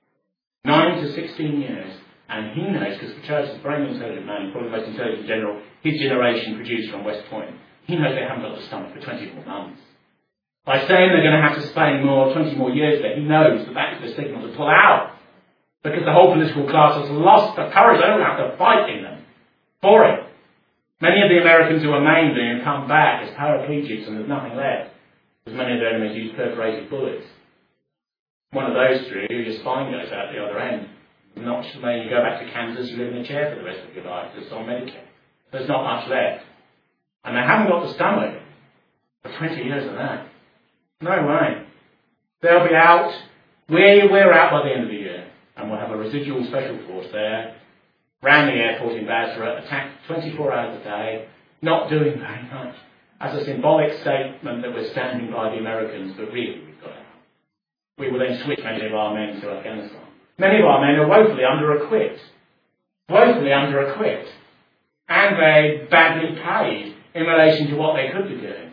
nine to sixteen years. And he knows, because Petraeus is a very intelligent man, probably the most intelligent general his generation produced from West Point, he knows they haven't got the stomach for twenty more months. By saying they're going to have to spend more, twenty more years there, he knows that that is the signal to pull out. Because the whole political class has lost the courage. They don't have to fight in them for it. Many of the Americans who are maimed and come back as paraplegics and there's nothing left, because many of their enemies use perforated bullets. One of those three, your spine goes out the other end. Not when you go back to Kansas, you live in a chair for the rest of your life, just on Medicare. There's not much left. And they haven't got the stomach for twenty years of that. No way. They'll be out where we're out by the end of the year. And we'll have a residual special force there, round the airport in Basra, attacked twenty-four hours a day, not doing very much, as a symbolic statement that we're standing by the Americans, but really we've got out. We will then switch many of our men to Afghanistan. Many of our men are woefully under-equipped. Woefully under-equipped. And they're badly paid in relation to what they could be doing.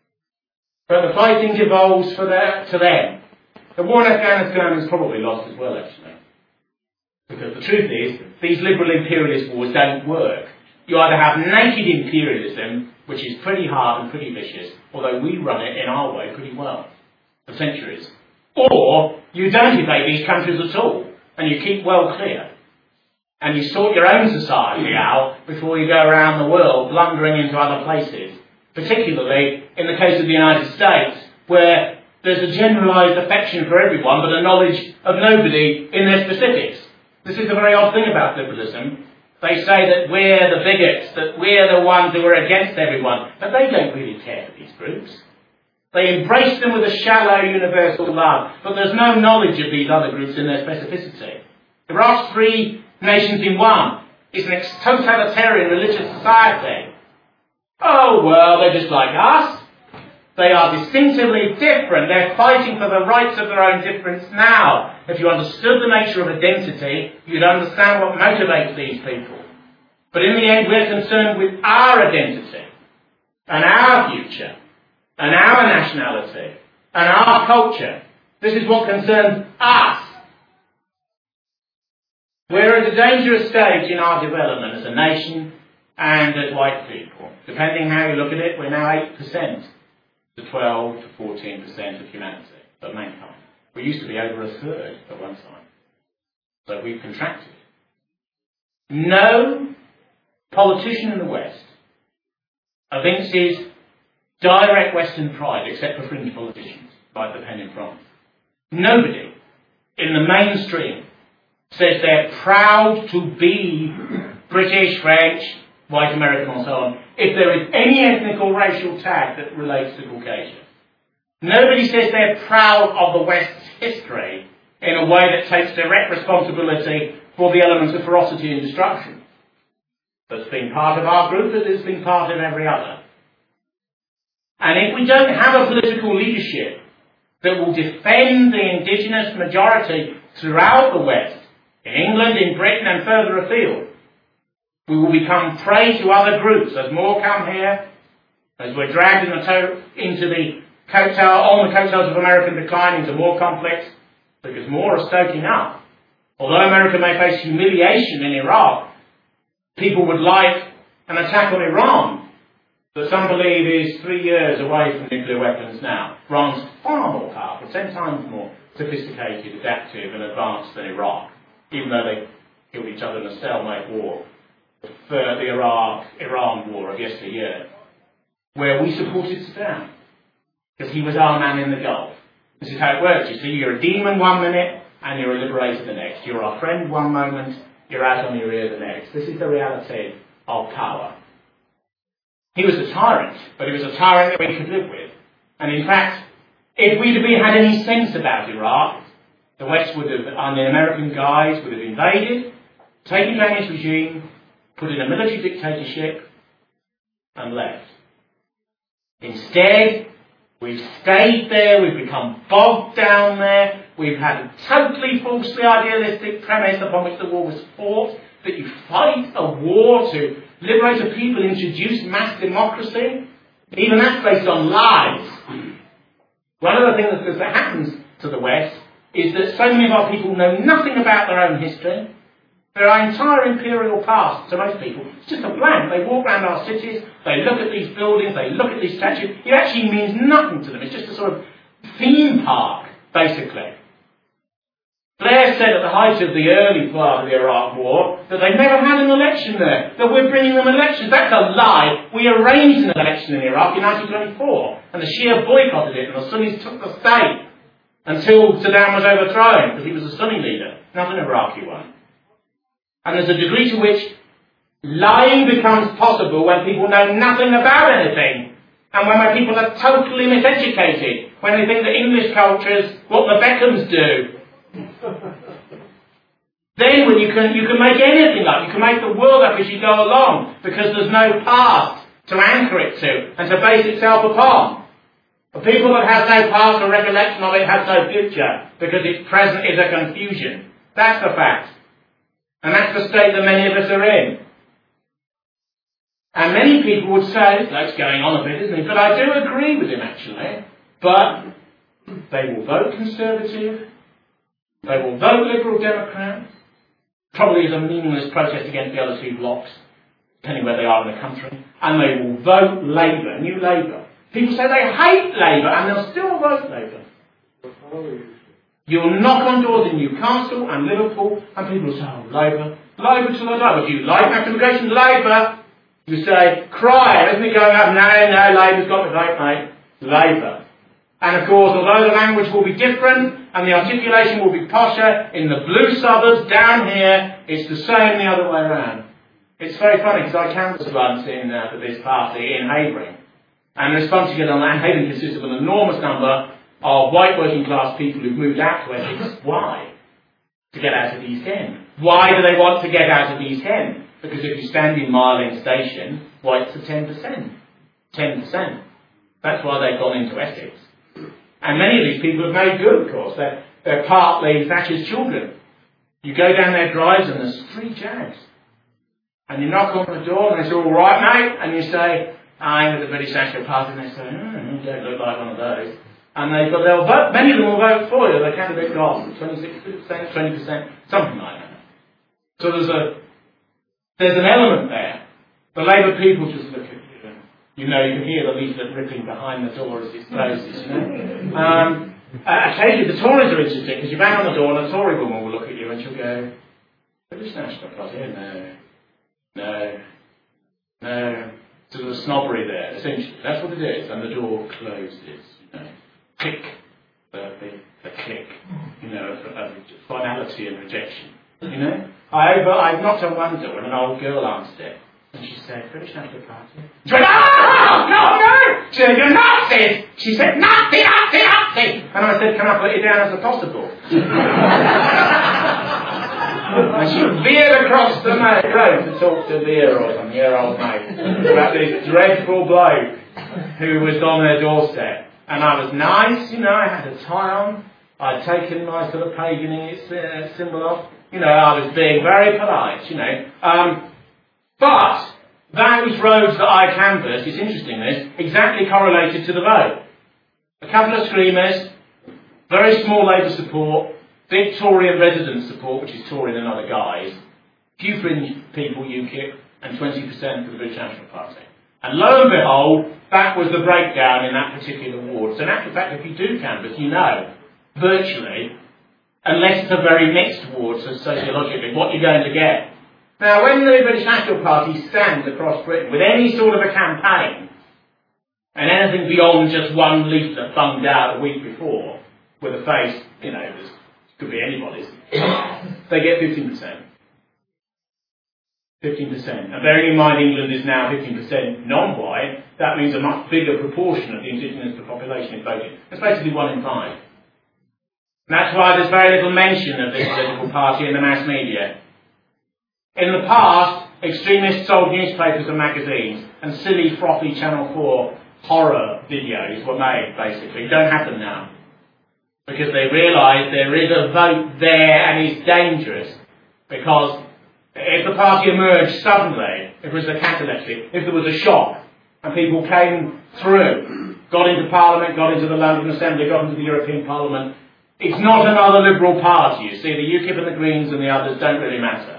But the fighting devolves for their, to them. The war in Afghanistan is probably lost as well, actually. Because the truth is, these liberal imperialist wars don't work. You either have naked imperialism, which is pretty hard and pretty vicious, although we run it in our way pretty well for centuries. Or you don't invade these countries at all, and you keep well clear. And you sort your own society out before you go around the world blundering into other places. Particularly in the case of the United States, where there's a generalised affection for everyone, but a knowledge of nobody in their specifics. This is the very odd thing about liberalism. They say that we're the bigots, that we're the ones who are against everyone, but they don't really care for these groups. They embrace them with a shallow universal love, but there's no knowledge of these other groups in their specificity. There are three nations in one. It's an ex- totalitarian religious society. Oh, well, they're just like us. They are distinctively different. They're fighting for the rights of their own difference now. If you understood the nature of identity, you'd understand what motivates these people. But in the end, we're concerned with our identity and our future and our nationality and our culture. This is what concerns us. We're at a dangerous stage in our development as a nation and as white people. Depending how you look at it, we're now eight percent to twelve to fourteen percent of humanity, of mankind. We used to be over a third at one time. So we've contracted. No politician in the West evinces direct Western pride except for fringe politicians, like Le Pen in France. Nobody in the mainstream says they're proud to be British, French, white American and so on, if there is any ethnic or racial tag that relates to Caucasia. Nobody says they're proud of the West's history in a way that takes direct responsibility for the elements of ferocity and destruction. That's been part of our group, as it's been part of every other. And if we don't have a political leadership that will defend the indigenous majority throughout the West, in England, in Britain and further afield, we will become prey to other groups as more come here, as we're dragged in the to- into the coattail, on the coattails of American decline into more conflicts, because more are stoking up. Although America may face humiliation in Iraq, people would like an attack on Iran, that some believe is three years away from nuclear weapons now. Iran's far more powerful, ten times more sophisticated, adaptive and advanced than Iraq, even though they killed each other in a stalemate war. The, the Iraq-Iran war of yesteryear, where we supported Saddam, because he was our man in the Gulf. This is how it works. You see, you're a demon one minute, and you're a liberator the next. You're our friend one moment, you're out on your ear the next. This is the reality of power. He was a tyrant, but he was a tyrant that we could live with. And in fact, if we'd have had any sense about Iraq, the West would have, and the American guys would have invaded, taken down his regime, put in a military dictatorship, and left. Instead, we've stayed there, we've become bogged down there, we've had a totally falsely idealistic premise upon which the war was fought, that you fight a war to liberate a people, introduce mass democracy. Even that's based on lies. One of the things that happens to the West is that so many of our people know nothing about their own history. Their entire imperial past, to most people, it's just a blank. They walk around our cities, they look at these buildings, they look at these statues. It actually means nothing to them. It's just a sort of theme park, basically. Blair said at the height of the early part of the Iraq War that they never had an election there, that we're bringing them elections. That's a lie. We arranged an election in Iraq in nineteen twenty-four, and the Shia boycotted it, and the Sunnis took the state until Saddam was overthrown, because he was a Sunni leader, not an Iraqi one. And there's a degree to which lying becomes possible when people know nothing about anything, and when people are totally miseducated, when they think that English culture is what the Beckhams do. Then when you can you can make anything up, you can make the world up as you go along, because there's no past to anchor it to and to base itself upon. The people that have no past or recollection of it have no future, because its present is a confusion. That's the fact. And that's the state that many of us are in. And many people would say, that's going on a bit, isn't it? But I do agree with him, actually. But they will vote Conservative, they will vote Liberal Democrat, probably as a meaningless protest against the other two blocks, depending where they are in the country, and they will vote Labour, New Labour. People say they hate Labour, and they'll still vote Labour. You'll knock on doors in Newcastle and Liverpool, and people say, oh, Labour, Labour till I die. Would you like mass immigration? Labour. You say, cry, isn't it going up? No, no, Labour's got the vote, mate. Labour. And of course, although the language will be different, and the articulation will be posher, in the blue suburbs down here, it's the same the other way around. It's very funny, because I canvassed once in, uh, for this party in Havering. And the response you get on that, Havering consists of an enormous number of white working class people who've moved out to Essex. Why? To get out of East End. Why do they want to get out of East End? Because if you stand in Mile End Station, whites are ten percent. ten percent. That's why they've gone into Essex. And many of these people have made good, of course. They're, they're partly Thatcher's children. You go down their drives and there's three Jags. And you knock on the door and they say, all right, mate. And you say, I'm with the British National Party. And they say, mm, you don't look like one of those. And they, but they'll vote, many of them will vote for you. They candidate gone, twenty-six percent, twenty percent, something like that. So there's a, there's an element there. The Labour people just look at you. You know, you can hear the leaflet ripping behind the door as it closes, you know. Um, uh, occasionally the Tories are interesting, because you bang on the door and a Tory woman will look at you and then she'll go, British National Party, oh, no, no, no. So there's a snobbery there, essentially. That's what it is, and the door closes, you know. Click, the, the, the click, you know, of, of finality and rejection, you know. I, but I knocked on one door and an old girl answered it, and she said, British National Party. She went, oh, no, no! She said, you're Nazis! She said, Nazi, Nazi, Nazi! And I said, can I put you down as a possible? And she veered across the road to talk to Vera or some year old mate about this dreadful bloke who was on their doorstep. And I was nice, you know, I had a tie on. I'd taken my sort of pagan uh, symbol off. You know, I was being very polite, you know. Um, but those roads that I canvassed, it's interesting this, exactly correlated to the vote. A couple of screamers, very small Labour support, big Tory and resident support, which is Tory and other guys, few fringe people, UKIP, and twenty percent for the British National Party. And lo and behold, that was the breakdown in that particular ward. So in actual fact, if you do canvass, you know, virtually, unless it's a very mixed ward, so sociologically, what you're going to get. Now, when the British National Party stands across Britain with any sort of a campaign, and anything beyond just one leaflet bunged out a week before, with a face, you know, it could be anybody's, they get fifteen percent. fifteen percent. And bearing in mind England is now fifteen percent non-white, that means a much bigger proportion of the indigenous population is voting. It's basically one in five. And that's why there's very little mention of this political party in the mass media. In the past, extremists sold newspapers and magazines, and silly, frothy Channel four horror videos were made, basically. Don't have them now. Because they realise there is a vote there and it's dangerous. Because if the party emerged suddenly, if it was a catalepsy, if there was a shock, and people came through, got into Parliament, got into the London Assembly, got into the European Parliament, it's not another Liberal party. You see, the UKIP and the Greens and the others don't really matter.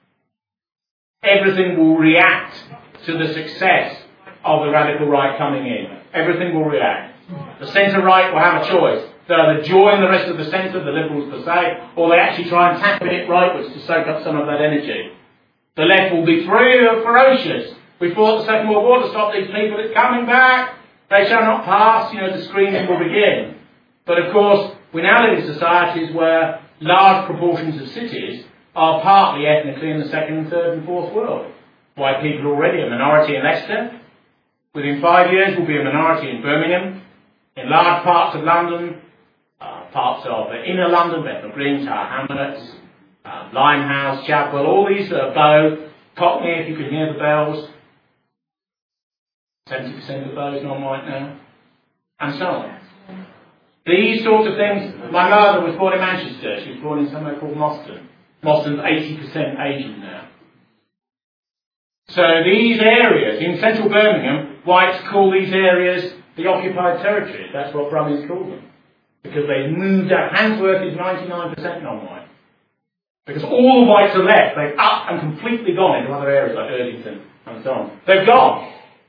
Everything will react to the success of the radical right coming in. Everything will react. The centre-right will have a choice. They'll either join the rest of the centre, the Liberals per se, or they actually try and tackle it rightwards to soak up some of that energy. The left will be free or ferocious. We fought the Second World War to stop these people. It's coming back. They shall not pass. You know, the screaming will begin. But of course, we now live in societies where large proportions of cities are partly ethnically in the second, third and fourth world. White people are already a minority in Leicester. Within five years will be a minority in Birmingham. In large parts of London, uh, parts of uh, inner London, Bethnal Green, Tower Hamlets, uh, Limehouse, Chapel, all these, uh, Bow, Cockney, if you can hear the bells. seventy percent of those non-white now. And so on. These sorts of things. My mother was born in Manchester. She was born in somewhere called Moston. Moston's eighty percent Asian now. So these areas, in central Birmingham, whites call these areas the occupied territories. That's what Brummies call them. Because they moved out. Handsworth is ninety-nine percent non-white. Because all the whites are left. They've up and completely gone into other areas like Erdington and so on. They've gone.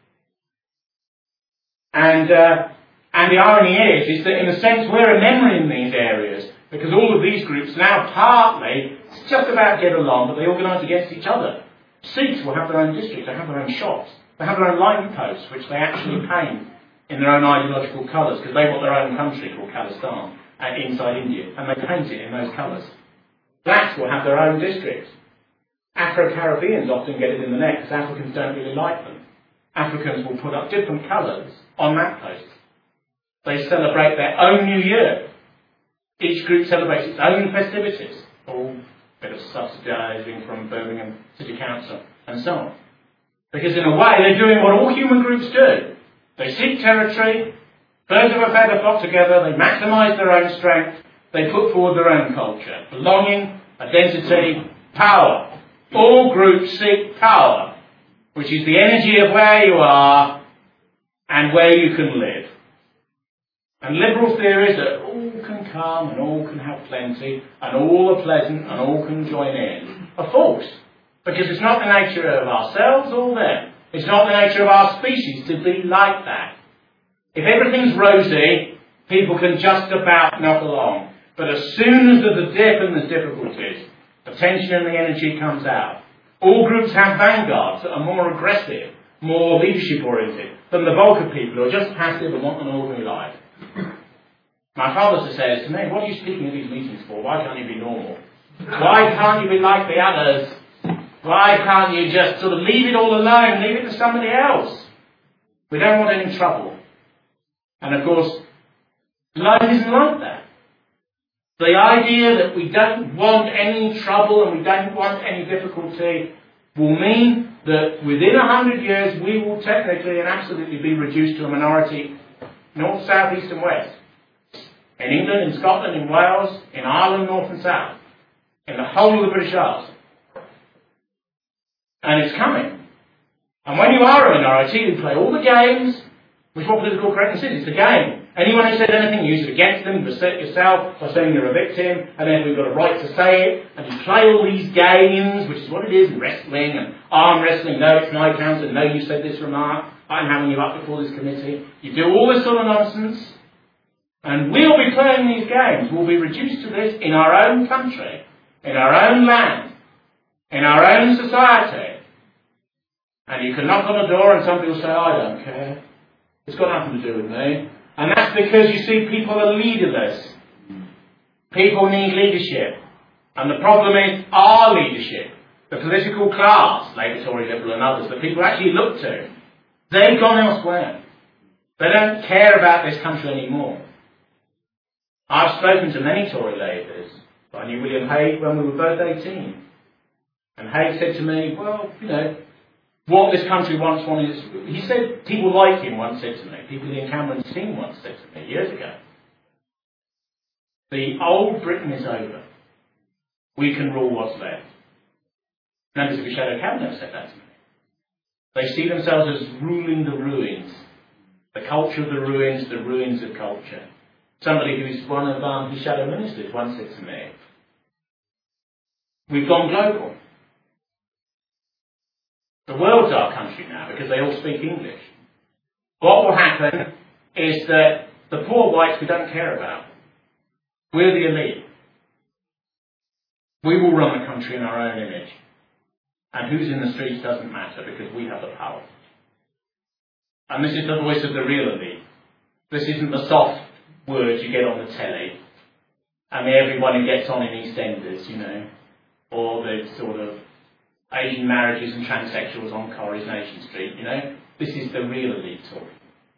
And, uh, and the irony is, is that in a sense we're remembering these areas. Because all of these groups now partly just about get along, but they organise against each other. Sikhs will have their own districts, they have their own shops, they have their own line posts, which they actually paint in their own ideological colours, because they've got their own country called Khalistan, uh, inside India, and they paint it in those colours. Blacks will have their own districts. Afro-Caribbeans often get it in the neck, because Africans don't really like them. Africans will put up different colours on map posts. They celebrate their own New Year. Each group celebrates its own festivities, all a bit of subsidising from Birmingham City Council, and so on. Because in a way, they're doing what all human groups do. They seek territory, birds of a feather flock together, they maximise their own strength, they put forward their own culture. Belonging, identity, power. All groups seek power, which is the energy of where you are and where you can live. And liberal theories that all can come and all can have plenty and all are pleasant and all can join in are false. Because it's not the nature of ourselves or them. It's not the nature of our species to be like that. If everything's rosy, people can just about knock along. But as soon as there's a dip and there's difficulties, The tension and the energy comes out. All groups have vanguards that are more aggressive, more leadership-oriented than the bulk of people who are just passive and want an ordinary life. My father says to me, what are you speaking at these meetings for? Why can't you be normal? Why can't you be like the others? Why can't you just sort of leave it all alone, leave it to somebody else? We don't want any trouble. And of course, life isn't like that. The idea that we don't want any trouble and we don't want any difficulty will mean that within a hundred years we will technically and absolutely be reduced to a minority north, south, east and west. In England, in Scotland, in Wales, in Ireland, north and south. In the whole of the British Isles. And it's coming. And when you are a minority, you play all the games, which what political correctness is. It's a game. Anyone who says anything, you use it against them, you assert yourself by saying you're a victim, and then we've got a right to say it, and you play all these games, which is what it is, in wrestling and arm wrestling. No, it's my counter. No, you said this remark. I'm having you up before this committee. You do all this sort of nonsense, and we'll be playing these games. We'll be reduced to this in our own country, in our own land, in our own society. And you can knock on the door and some people say, I don't care. It's got nothing to do with me. And that's because, you see, people are leaderless. People need leadership. And the problem is our leadership, the political class, Labour, Tory, Liberal and others, that people actually look to, they've gone elsewhere. They don't care about this country anymore. I've spoken to many Tory Labourers. I knew William Hague when we were both eighteen. And Hague said to me, well, you know, what this country once wanted is... He said, people like him once said to me, people in Cameron's team once said to me, years ago, the old Britain is over. We can rule what's left. Members of the Shadow Cabinet said that to me. They see themselves as ruling the ruins. The culture of the ruins, the ruins of culture. Somebody who's one of um, his shadow ministers once said to me, we've gone global. The world's our country now because they all speak English. What will happen is that the poor whites we don't care about. We're the elite. We will run the country in our own image. And who's in the streets doesn't matter because we have the power. And this is the voice of the real elite. This isn't the soft words you get on the telly. And everyone who gets on in EastEnders, you know. Or the sort of Asian marriages and transsexuals on Coronation Street, you know. This is the real elite talking.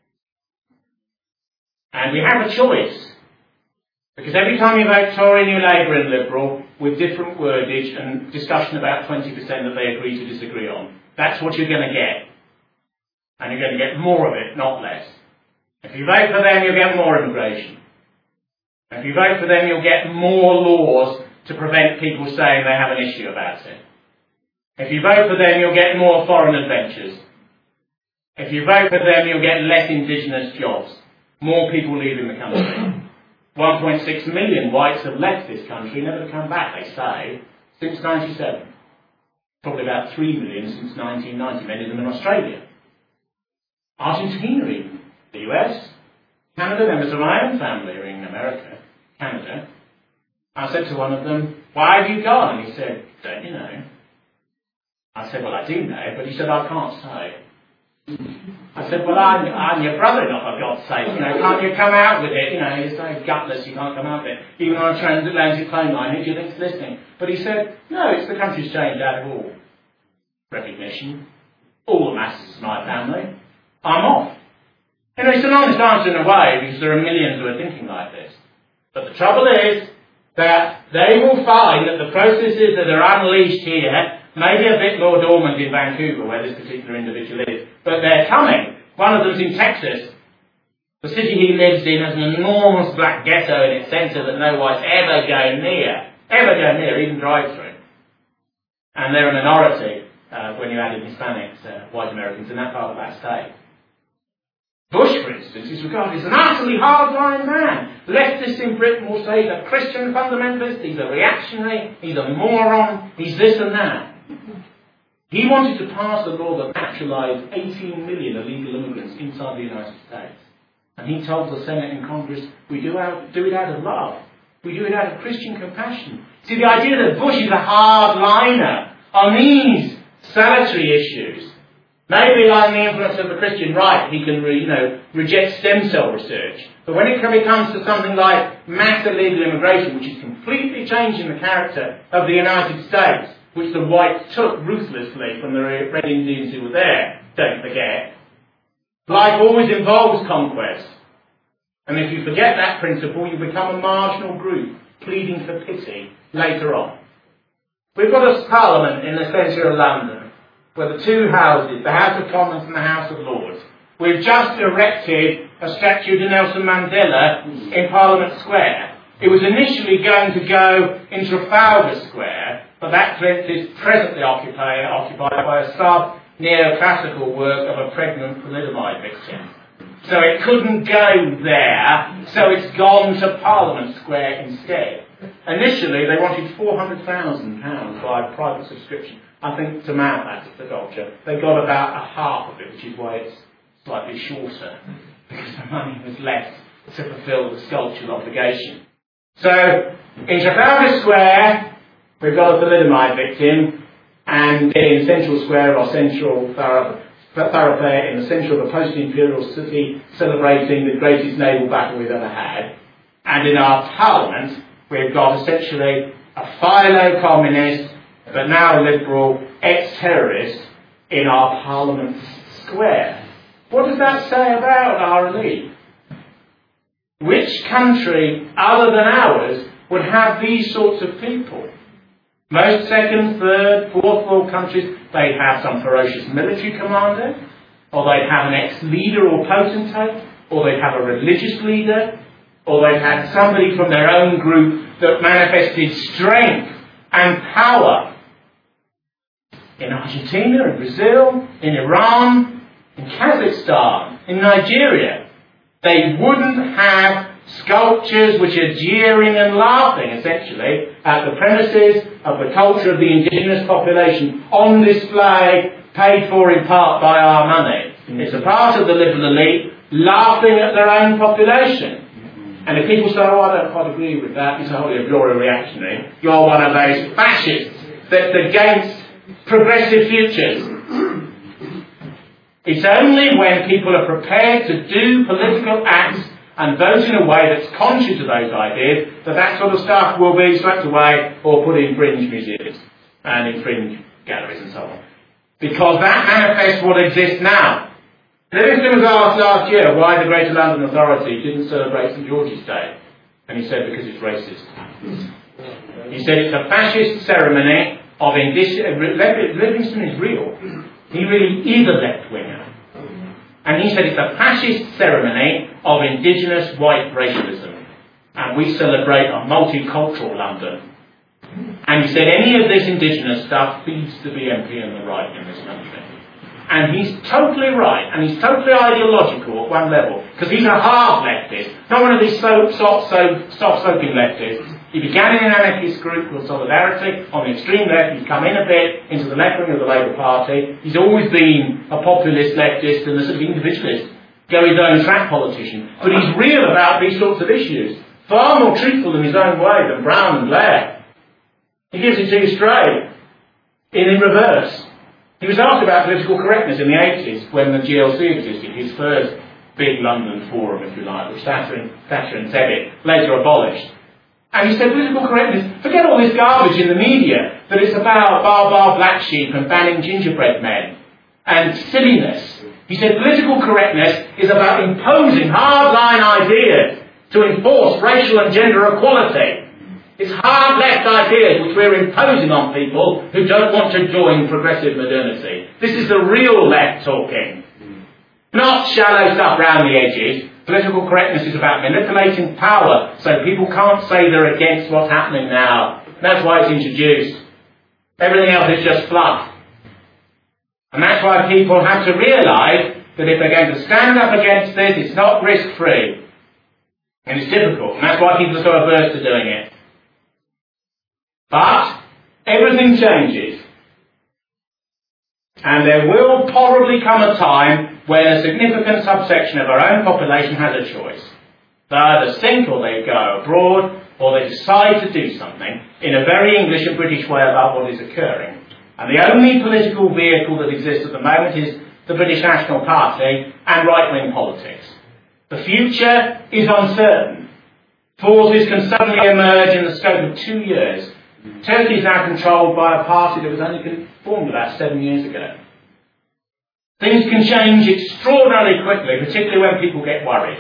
And we have a choice. Because every time you vote Tory, New Labour and Liberal, with different wordage and discussion about twenty percent that they agree to disagree on, that's what you're going to get. And you're going to get more of it, not less. If you vote for them, you'll get more immigration. If you vote for them, you'll get more laws to prevent people saying they have an issue about it. If you vote for them, you'll get more foreign adventures. If you vote for them, you'll get less indigenous jobs. More people leaving the country. one point six million whites have left this country, never to come back, they say, since ninety-seven. Probably about three million since nineteen ninety, many of them in Australia. Argentina even. The U S. Canada, members of my own family are in America. Canada. I said to one of them, why have you gone? And he said, don't you know? I said, well, I do know, but he said, I can't say. I said, well, I'm, I'm your brother-in-law, for God's sake. You know, can't you come out with it? You know, you're so gutless, you can't come out with it. Even on a transatlantic phone line, who do you think's listening? But he said, no, it's the country's changed out of all recognition. All the masses of my family. I'm off. You know, it's an honest answer in a way, because there are millions who are thinking like this. But the trouble is that they will find that the processes that are unleashed here maybe a bit more dormant in Vancouver, where this particular individual is. But they're coming. One of them's in Texas. The city he lives in has an enormous black ghetto in its centre that no whites ever go near. Ever go near, even drive through. And they're a minority, uh, when you add in Hispanics, uh, white Americans, in that part of that state. Bush, for instance, is regarded as an utterly hard-line man. Leftists in Britain will say he's a Christian fundamentalist, he's a reactionary, he's a moron, he's this and that. He wanted to pass a law that naturalised eighteen million illegal immigrants inside the United States. And he told the Senate and Congress, we do, out, do it out of love. We do it out of Christian compassion. See, the idea that Bush is a hardliner on these salutary issues, maybe on the influence of the Christian right, he can re, you know, reject stem cell research. But when it comes to something like mass illegal immigration, which is completely changing the character of the United States, which the whites took ruthlessly from the Red Indians who were there, don't forget, life always involves conquest. And if you forget that principle, you become a marginal group, pleading for pity later on. We've got a parliament in the centre of London, where the two houses, the House of Commons and the House of Lords, we've just erected a statue to Nelson Mandela in Parliament Square. It was initially going to go in Trafalgar Square, but that place is presently occupied, occupied by a sub-neoclassical work of a pregnant thalidomide victim. So it couldn't go there, so it's gone to Parliament Square instead. Initially, they wanted four hundred thousand pounds by private subscription, I think, to mount that sculpture. They got about a half of it, which is why it's slightly shorter, because the money was less to fulfil the sculptural obligation. So, in Trafalgar Square, we've got a thalidomide victim, and in Central Square, our central thorough, thoroughfare in the centre of a post-imperial city, celebrating the greatest naval battle we've ever had. And in our parliament, we've got essentially a philo-communist, but now liberal, ex-terrorist in our Parliament Square. What does that say about our elite? Which country, other than ours, would have these sorts of people? Most second, third, fourth world countries, they'd have some ferocious military commander, or they'd have an ex-leader or potentate, or they'd have a religious leader, or they'd have somebody from their own group that manifested strength and power. In Argentina, in Brazil, in Iran, in Kazakhstan, in Nigeria, they wouldn't have sculptures which are jeering and laughing, essentially, at the premises of the culture of the indigenous population on display, paid for in part by our money. Mm-hmm. It's a part of the liberal elite laughing at their own population. Mm-hmm. And if people say, oh, I don't quite agree with that, you say, oh, you're a reactionary. You're one of those fascists that's against progressive futures. It's only when people are prepared to do political acts and vote in a way that's conscious of those ideas that that sort of stuff will be swept away or put in fringe museums and in fringe galleries and so on. Because that manifests what exists now. Livingston was asked last year why the Greater London Authority didn't celebrate St George's Day. And he said because it's racist. He said it's a fascist ceremony of indigenous... Livingston is real. He really is a left-winger. And he said it's a fascist ceremony of indigenous white racialism. And we celebrate a multicultural London. And he said any of this indigenous stuff feeds the B N P and the right in this country. And he's totally right. And he's totally ideological at one level. Because he's a hard leftist. Not one of these soft, soft, soft, soft-soaping leftists. He began in an anarchist group called Solidarity. On the extreme left, he's come in a bit into the left wing of the Labour Party. He's always been a populist leftist and a sort of individualist, go his own track politician. But he's real about these sorts of issues. Far more truthful in his own way than Brown and Blair. He gives it to you straight, in, in reverse. He was asked about political correctness in the eighties when the G L C existed, his first big London forum, if you like, which Thatcher and, Thatcher and Tebbit later abolished. And he said, political correctness, forget all this garbage in the media, that it's about bar bar black sheep and banning gingerbread men, and silliness. He said, political correctness is about imposing hardline ideas to enforce racial and gender equality. It's hard left ideas which we're imposing on people who don't want to join progressive modernity. This is the real left talking. Not shallow stuff round the edges. Political correctness is about manipulating power so people can't say they're against what's happening now. That's why it's introduced. Everything else is just fluff. And that's why people have to realise that if they're going to stand up against this, it's not risk-free. And it's difficult. And that's why people are so averse to doing it. But everything changes. And there will probably come a time when a significant subsection of our own population has a choice. They either sink or they go abroad, or they decide to do something in a very English and British way about what is occurring. And the only political vehicle that exists at the moment is the British National Party and right-wing politics. The future is uncertain. Forces can suddenly emerge in the scope of two years. Turkey is now controlled by a party that was only formed about seven years ago. Things can change extraordinarily quickly, particularly when people get worried.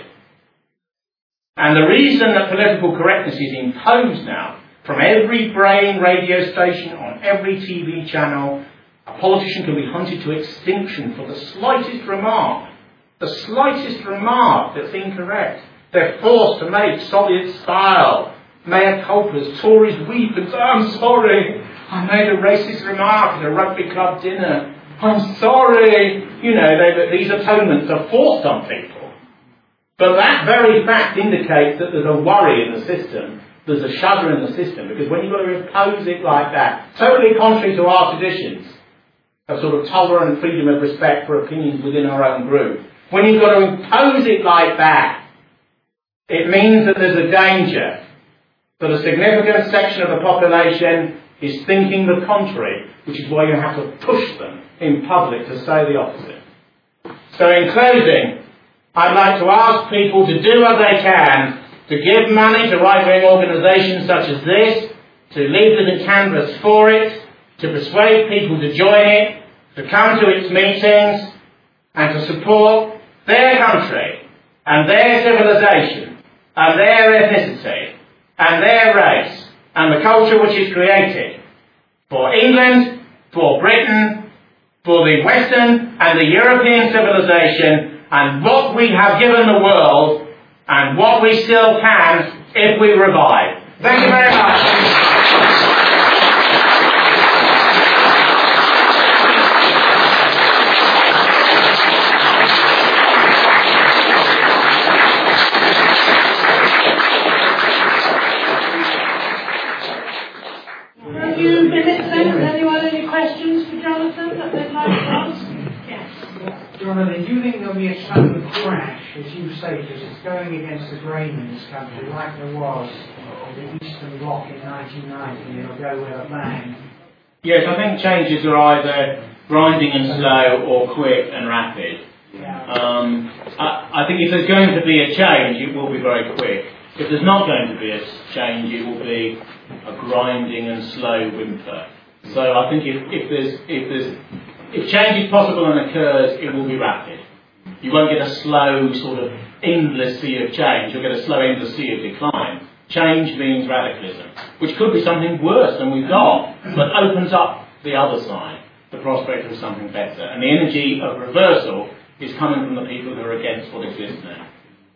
And the reason that political correctness is imposed now from every brain radio station on every T V channel, a politician can be hunted to extinction for the slightest remark, the slightest remark that's incorrect. They're forced to make Soviet-style mea culpas. Tories weep and say, I'm sorry, I made a racist remark at a rugby club dinner. I'm sorry. You know, they, these atonements are forced on people. But that very fact indicates that there's a worry in the system, there's a shudder in the system, because when you've got to impose it like that, totally contrary to our traditions, a sort of tolerant freedom of respect for opinions within our own group, when you've got to impose it like that, it means that there's a danger that a significant section of the population is thinking the contrary, which is why you have to push them in public to say the opposite. So in closing, I'd like to ask people to do what they can to give money to right-wing organisations such as this, to leaflet and canvass for it, to persuade people to join it, to come to its meetings, and to support their country and their civilization and their ethnicity and their race and the culture which is created for England, for Britain, for the Western and the European civilization, and what we have given the world and what we still can if we revive. Thank you very much. Jonathan, do you think there'll be a sudden crash, as you say, because it's going against the grain in this country, like there was the Eastern Bloc in nineteen ninety, it'll go with a bang? Yes, I think changes are either grinding and slow or quick and rapid. Yeah. Um, I, I think if there's going to be a change, it will be very quick. If there's not going to be a change, it will be a grinding and slow whimper. So I think if, if there's if there's If change is possible and occurs, it will be rapid. You won't get a slow, sort of endless sea of change. You'll get a slow, endless sea of decline. Change means radicalism, which could be something worse than we've got, but opens up the other side, the prospect of something better. And the energy of reversal is coming from the people who are against what exists now.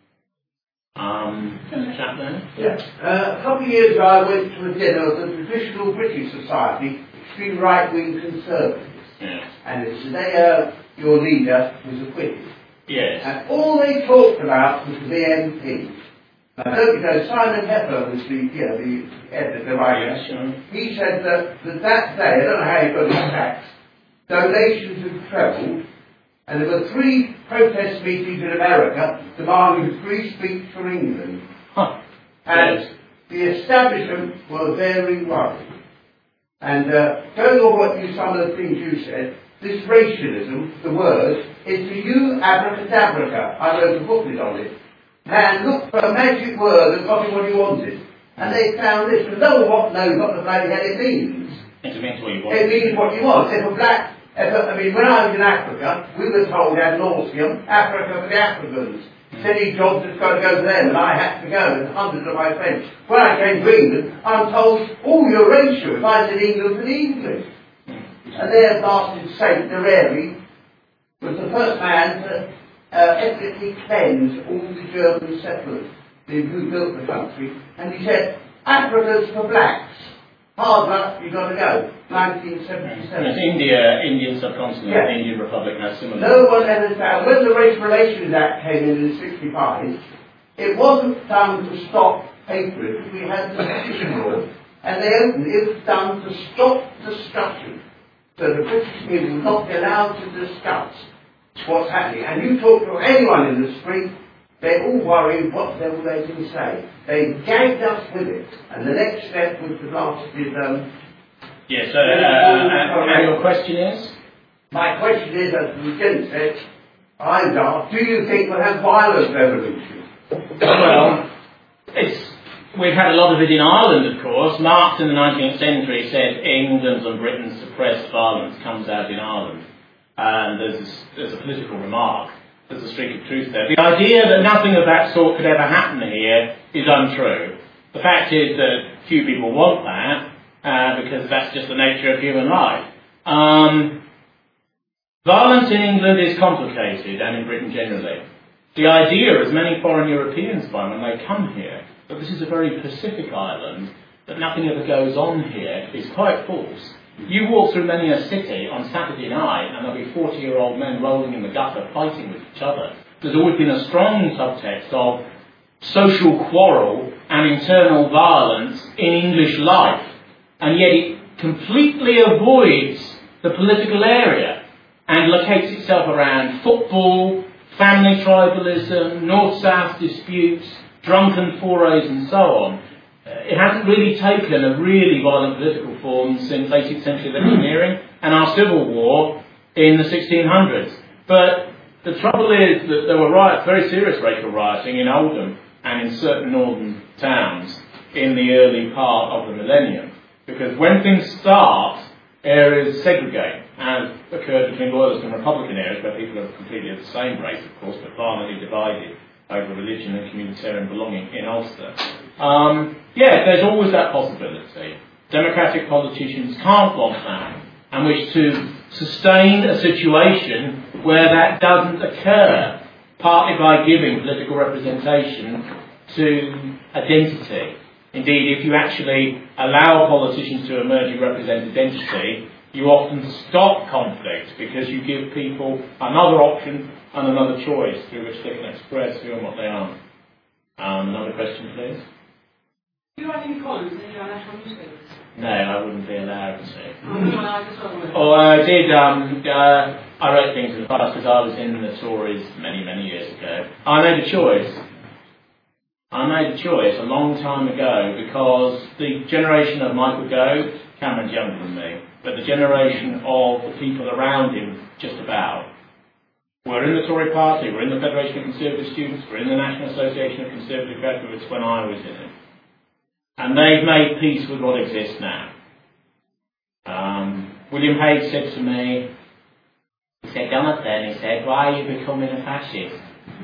Um, there's a chap there? Yeah. Uh, a couple of years ago, I went to a dinner of the Traditional British Society, extreme right-wing conservatives. Yeah. And it's today uh, your leader was acquitted. Yes. And all they talked about was the B N P. I don't you know, Simon Hepper was the, you know, the editor, the writer. Yes, sure. He said that, that that day, I don't know how he got his facts, donations had trebled, and there were three protest meetings in America demanding free speech for England. Huh. And Yes. the establishment were very worried. And uh, going on what you, some of the things you said, this racialism, the word, is to you abracadabra. I wrote a booklet on it. Man looked for a magic word that got him what he wanted. And they found this, but no one knows what the bloody hell it means. It means what you want. It means what you want. If a black, if a, I mean, when I was in Africa, we were told ad nauseum, Africa for the Africans. City jobs has got to go to them, and I had to go, and hundreds of my friends. When I came to England, I'm told, oh, you're racial. If I said England for the English. And their bastard Saint Nereri was the first man to uh, ethnically cleanse all the German settlers who built the country. And he said, Africa's for blacks. Hard luck, you've got to go. nineteen seventy-seven. It's India, Indian subcontinent, Yeah. the Indian Republic has similar. No one ever found. When the Race Relations Act came in in sixty-five, it wasn't done to stop hatred, because we had the petition law, and they opened it. It was done to stop discussion. So the British people would not be allowed to discuss what's happening. And you talk to anyone in the street, They're all worried what the hell they can say. They gagged us with it. And the next step was the last is, um... Yes, uh, uh, uh, and your question is? My question is, as the lieutenant said, I'm asked, do you think we'll have violent revolution? Well, it's, we've had a lot of it in Ireland, of course. Marx in the nineteenth century said England's and Britain's suppressed violence comes out in Ireland. And there's a, there's a political remark. There's a streak of truth there. The idea that nothing of that sort could ever happen here is untrue. The fact is that few people want that, uh, because that's just the nature of human life. Um, violence in England is complicated, and in Britain generally. The idea, as many foreign Europeans find when they come here, that this is a very Pacific island, that nothing ever goes on here, is quite false. You walk through many a city on Saturday night and there'll be forty-year-old men rolling in the gutter fighting with each other. There's always been a strong subtext of social quarrel and internal violence in English life, and yet it completely avoids the political area and locates itself around football, family tribalism, north-south disputes, drunken forays and so on. It hasn't really taken a really violent political form since eighteenth century electioneering and our civil war in the sixteen hundreds. But the trouble is that there were riots, very serious racial rioting in Oldham and in certain northern towns in the early part of the millennium. Because when things start, areas segregate, as occurred between Loyalist and Republican areas where people are completely of the same race, of course, but violently divided over religion and communitarian belonging in Ulster. Um, yeah, there's always that possibility. Democratic politicians can't want that and wish to sustain a situation where that doesn't occur, partly by giving political representation to identity. Indeed, if you actually allow politicians to emerge and represent identity, you often stop conflict because you give people another option and another choice through which they can express who and what they are. Um, another question, please. Do you write any columns in your national newspapers? No, I wouldn't be allowed to. Oh, oh, I did. Um, uh, I wrote things in the past because I was in the Tories many, many years ago. I made a choice. I made a choice a long time ago because the generation of Michael Gove, Cameron's younger than me, but the generation of the people around him, just about, were in the Tory party, were in the Federation of Conservative Students, were in the National Association of Conservative Graduates when I was in it. And they've made peace with what exists now. Um, William Hague said to me, he said, Jonathan, he said, why are you becoming a fascist?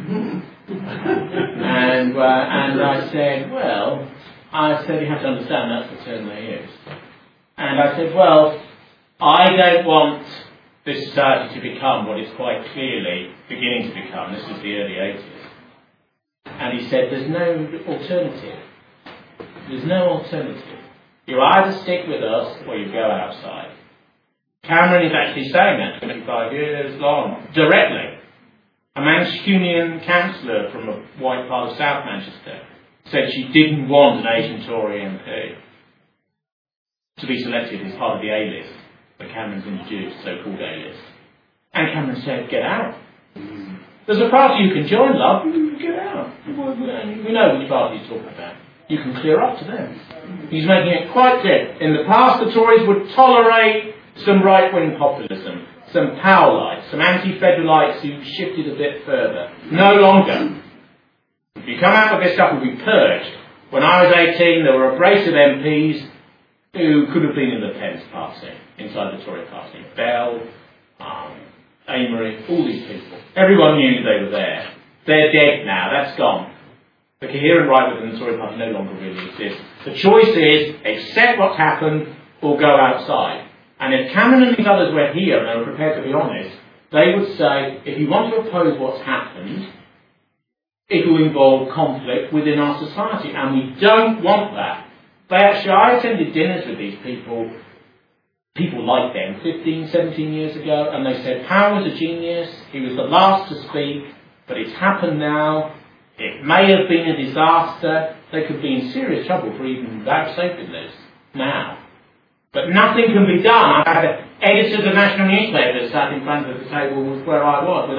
and, uh, and I said, well, I said, you have to understand that's the term they use. And I said, well, I don't want this society to become what it's quite clearly beginning to become. This was the early eighties. And he said, there's no alternative. There's no alternative. You either stick with us or you go outside. Cameron is actually saying that twenty-five years long, directly. A Mancunian councillor from a white part of South Manchester said she didn't want an Asian Tory M P to be selected as part of the A-list that Cameron's introduced, so-called A-list. And Cameron said, get out. There's a party you can join, love, get out. We know which party he's talking about. You can clear up to them. He's making it quite clear. In the past, the Tories would tolerate some right-wing populism, some Powellites, some anti-federalites who shifted a bit further. No longer. If you come out with this stuff, will be purged. When I was eighteen, there were a brace of M Ps who could have been in the Pence party, inside the Tory party. Bell, um, Amory, all these people. Everyone knew they were there. They're dead now. That's gone. The coherent right within the Tory party no longer really exists. The choice is accept what's happened or go outside. And if Cameron and these others were here and they were prepared to be honest, they would say, if you want to oppose what's happened, it will involve conflict within our society. And we don't want that. They actually, I attended dinners with these people, people like them, fifteen, seventeen years ago, and they said, Power was a genius, he was the last to speak, but it's happened now. It may have been a disaster. They could be in serious trouble for even vouchsafing this now. But nothing can be done. I had editors of national newspapers sat in front of the table where I was with others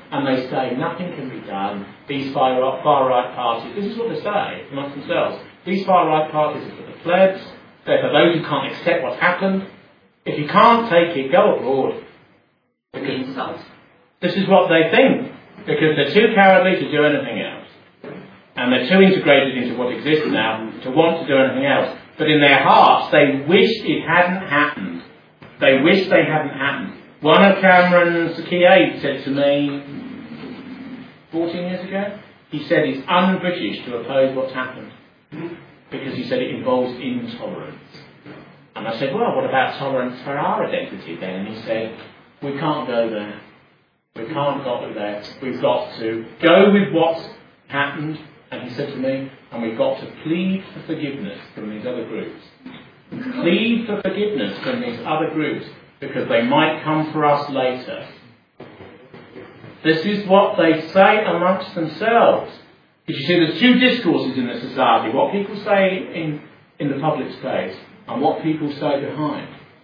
and they say nothing can be done. These far, far right parties, this is what they say amongst themselves. These far right parties are for the plebs, they're for those who can't accept what's happened. If you can't take it, go abroad. Because this is what they think. Because they're too cowardly to do anything else. And they're too integrated into what exists now to want to do anything else. But in their hearts, they wish it hadn't happened. They wish they hadn't happened. One of Cameron's key aides said to me fourteen years ago, he said it's un-British to oppose what's happened. Because he said it involves intolerance. And I said, well, what about tolerance for our identity then? And he said, we can't go there. We can't go there. We've got to go with what's happened. And he said to me, and we've got to plead for forgiveness from these other groups. Plead for forgiveness from these other groups, because they might come for us later. This is what they say amongst themselves. Because you see, there's two discourses in the society. What people say in, in the public space, and what people say behind.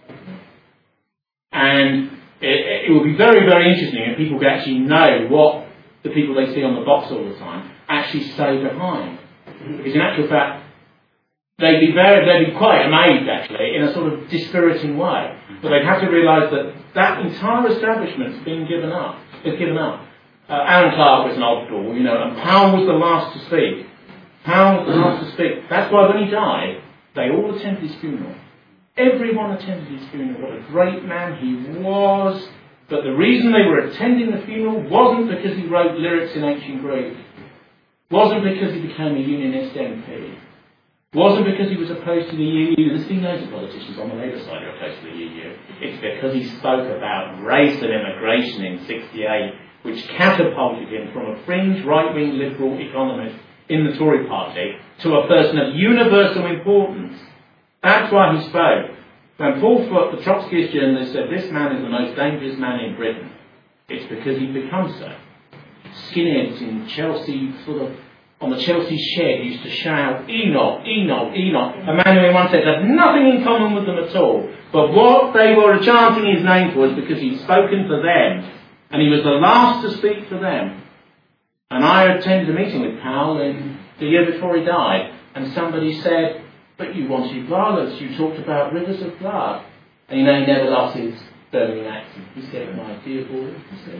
And it, it will be very, very interesting if people could actually know what the people they see on the box all the time actually say behind. Because in actual fact, they'd be very, they'd be quite amazed actually, in a sort of dispiriting way. But they'd have to realise that that entire establishment's been given up. It's given up. Uh, Alan Clark was an old fool, you know, and Powell was the last to speak. Powell was the last to speak. That's why when he died, they all attended his funeral. Everyone attended his funeral. What a great man he was. But the reason they were attending the funeral wasn't because he wrote lyrics in ancient Greek. Wasn't because he became a Unionist M P. Wasn't because he was opposed to the E U. There's been loads of politicians on the Labour side who are opposed to the E U. It's because he spoke about race and immigration in sixty-eight, which catapulted him from a fringe right-wing liberal economist in the Tory party to a person of universal importance. That's why he spoke. When Paul Foot, the Trotskyist journalist, said this man is the most dangerous man in Britain, it's because he'd become so. Skinheads in Chelsea, sort of on the Chelsea shed, used to shout, Enoch, Enoch, Enoch. A man who in one sense had nothing in common with them at all. But what they were chanting his name for was because he'd spoken for them. And he was the last to speak for them. And I attended a meeting with Powell in the year before he died. And somebody said, but you wanted violence, you talked about rivers of blood. And you know, he never lost his Birmingham accent. He said, my dear boy, he said,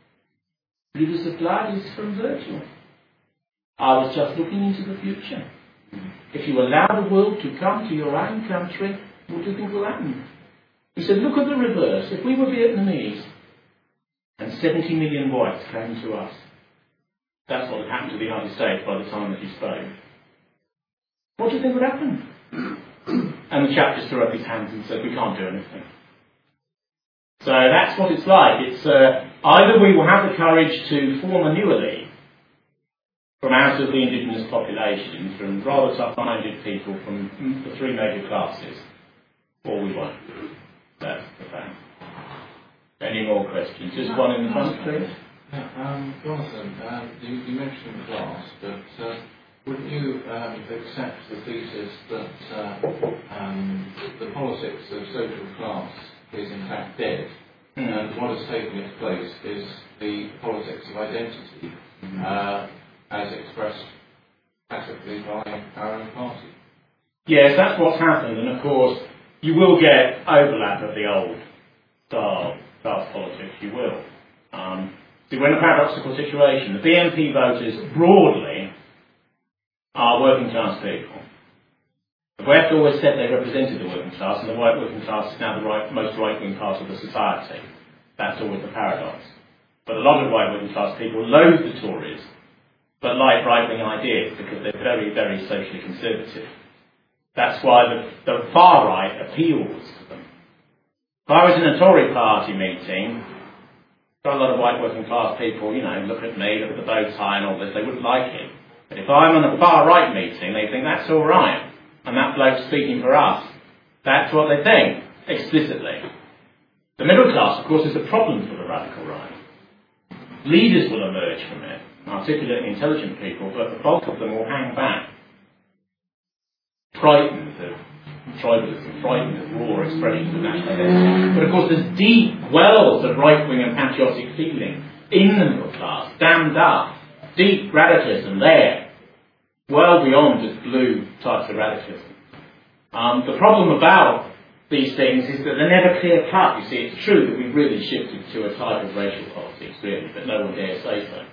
rivers of blood is from Virgil. I was just looking into the future. If you allow the world to come to your own country, what do you think will happen? He said, look at the reverse. If we were Vietnamese and seventy million whites came to us, that's what had happened to the United States by the time that he spoke. What do you think would happen? And the chap just threw up his hands and said, we can't do anything. So that's what it's like. It's uh, either we will have the courage to form a new elite from out of the indigenous population, from rather tough-minded people from the three major classes, or we won't. That's the fact. Any more questions? Just one in the front, please. Yeah, um, Jonathan, uh, you, you mentioned class, but uh, wouldn't you um, accept the thesis that uh, um, the politics of social class is in fact dead, mm. and what has taken its place is the politics of identity, mm. uh, as expressed classically by our own party? Yes, that's what's happened, and of course you will get overlap of the old style class politics, you will. Um, see, we're in a paradoxical situation. The B N P voters broadly are working class people. The West always said they represented the working class, and the white working class is now the right, most right-wing part of the society. That's always the paradox. But a lot of white working class people loathe the Tories, but like right-wing ideas because they're very, very socially conservative. That's why the, the far right appeals to them. If I was in a Tory party meeting, got a lot of white working class people, you know, look at me, look at the bow tie and all this, they wouldn't like it. But if I'm on a far right meeting, they think that's all right. And that bloke's speaking for us. That's what they think, explicitly. The middle class, of course, is a problem for the radical right. Leaders will emerge from it, articulate and intelligent people, but the bulk of them will hang back. Frightened of tribalism, frightened of raw expressions of nationalism. But of course there's deep wells of right-wing and patriotic feeling in the middle class, dammed up, deep radicalism there, well beyond just blue types of radicalism. Um, the problem about these things is that they're never clear cut. You see, it's true that we've really shifted to a type of racial politics, really, but no one dare say so.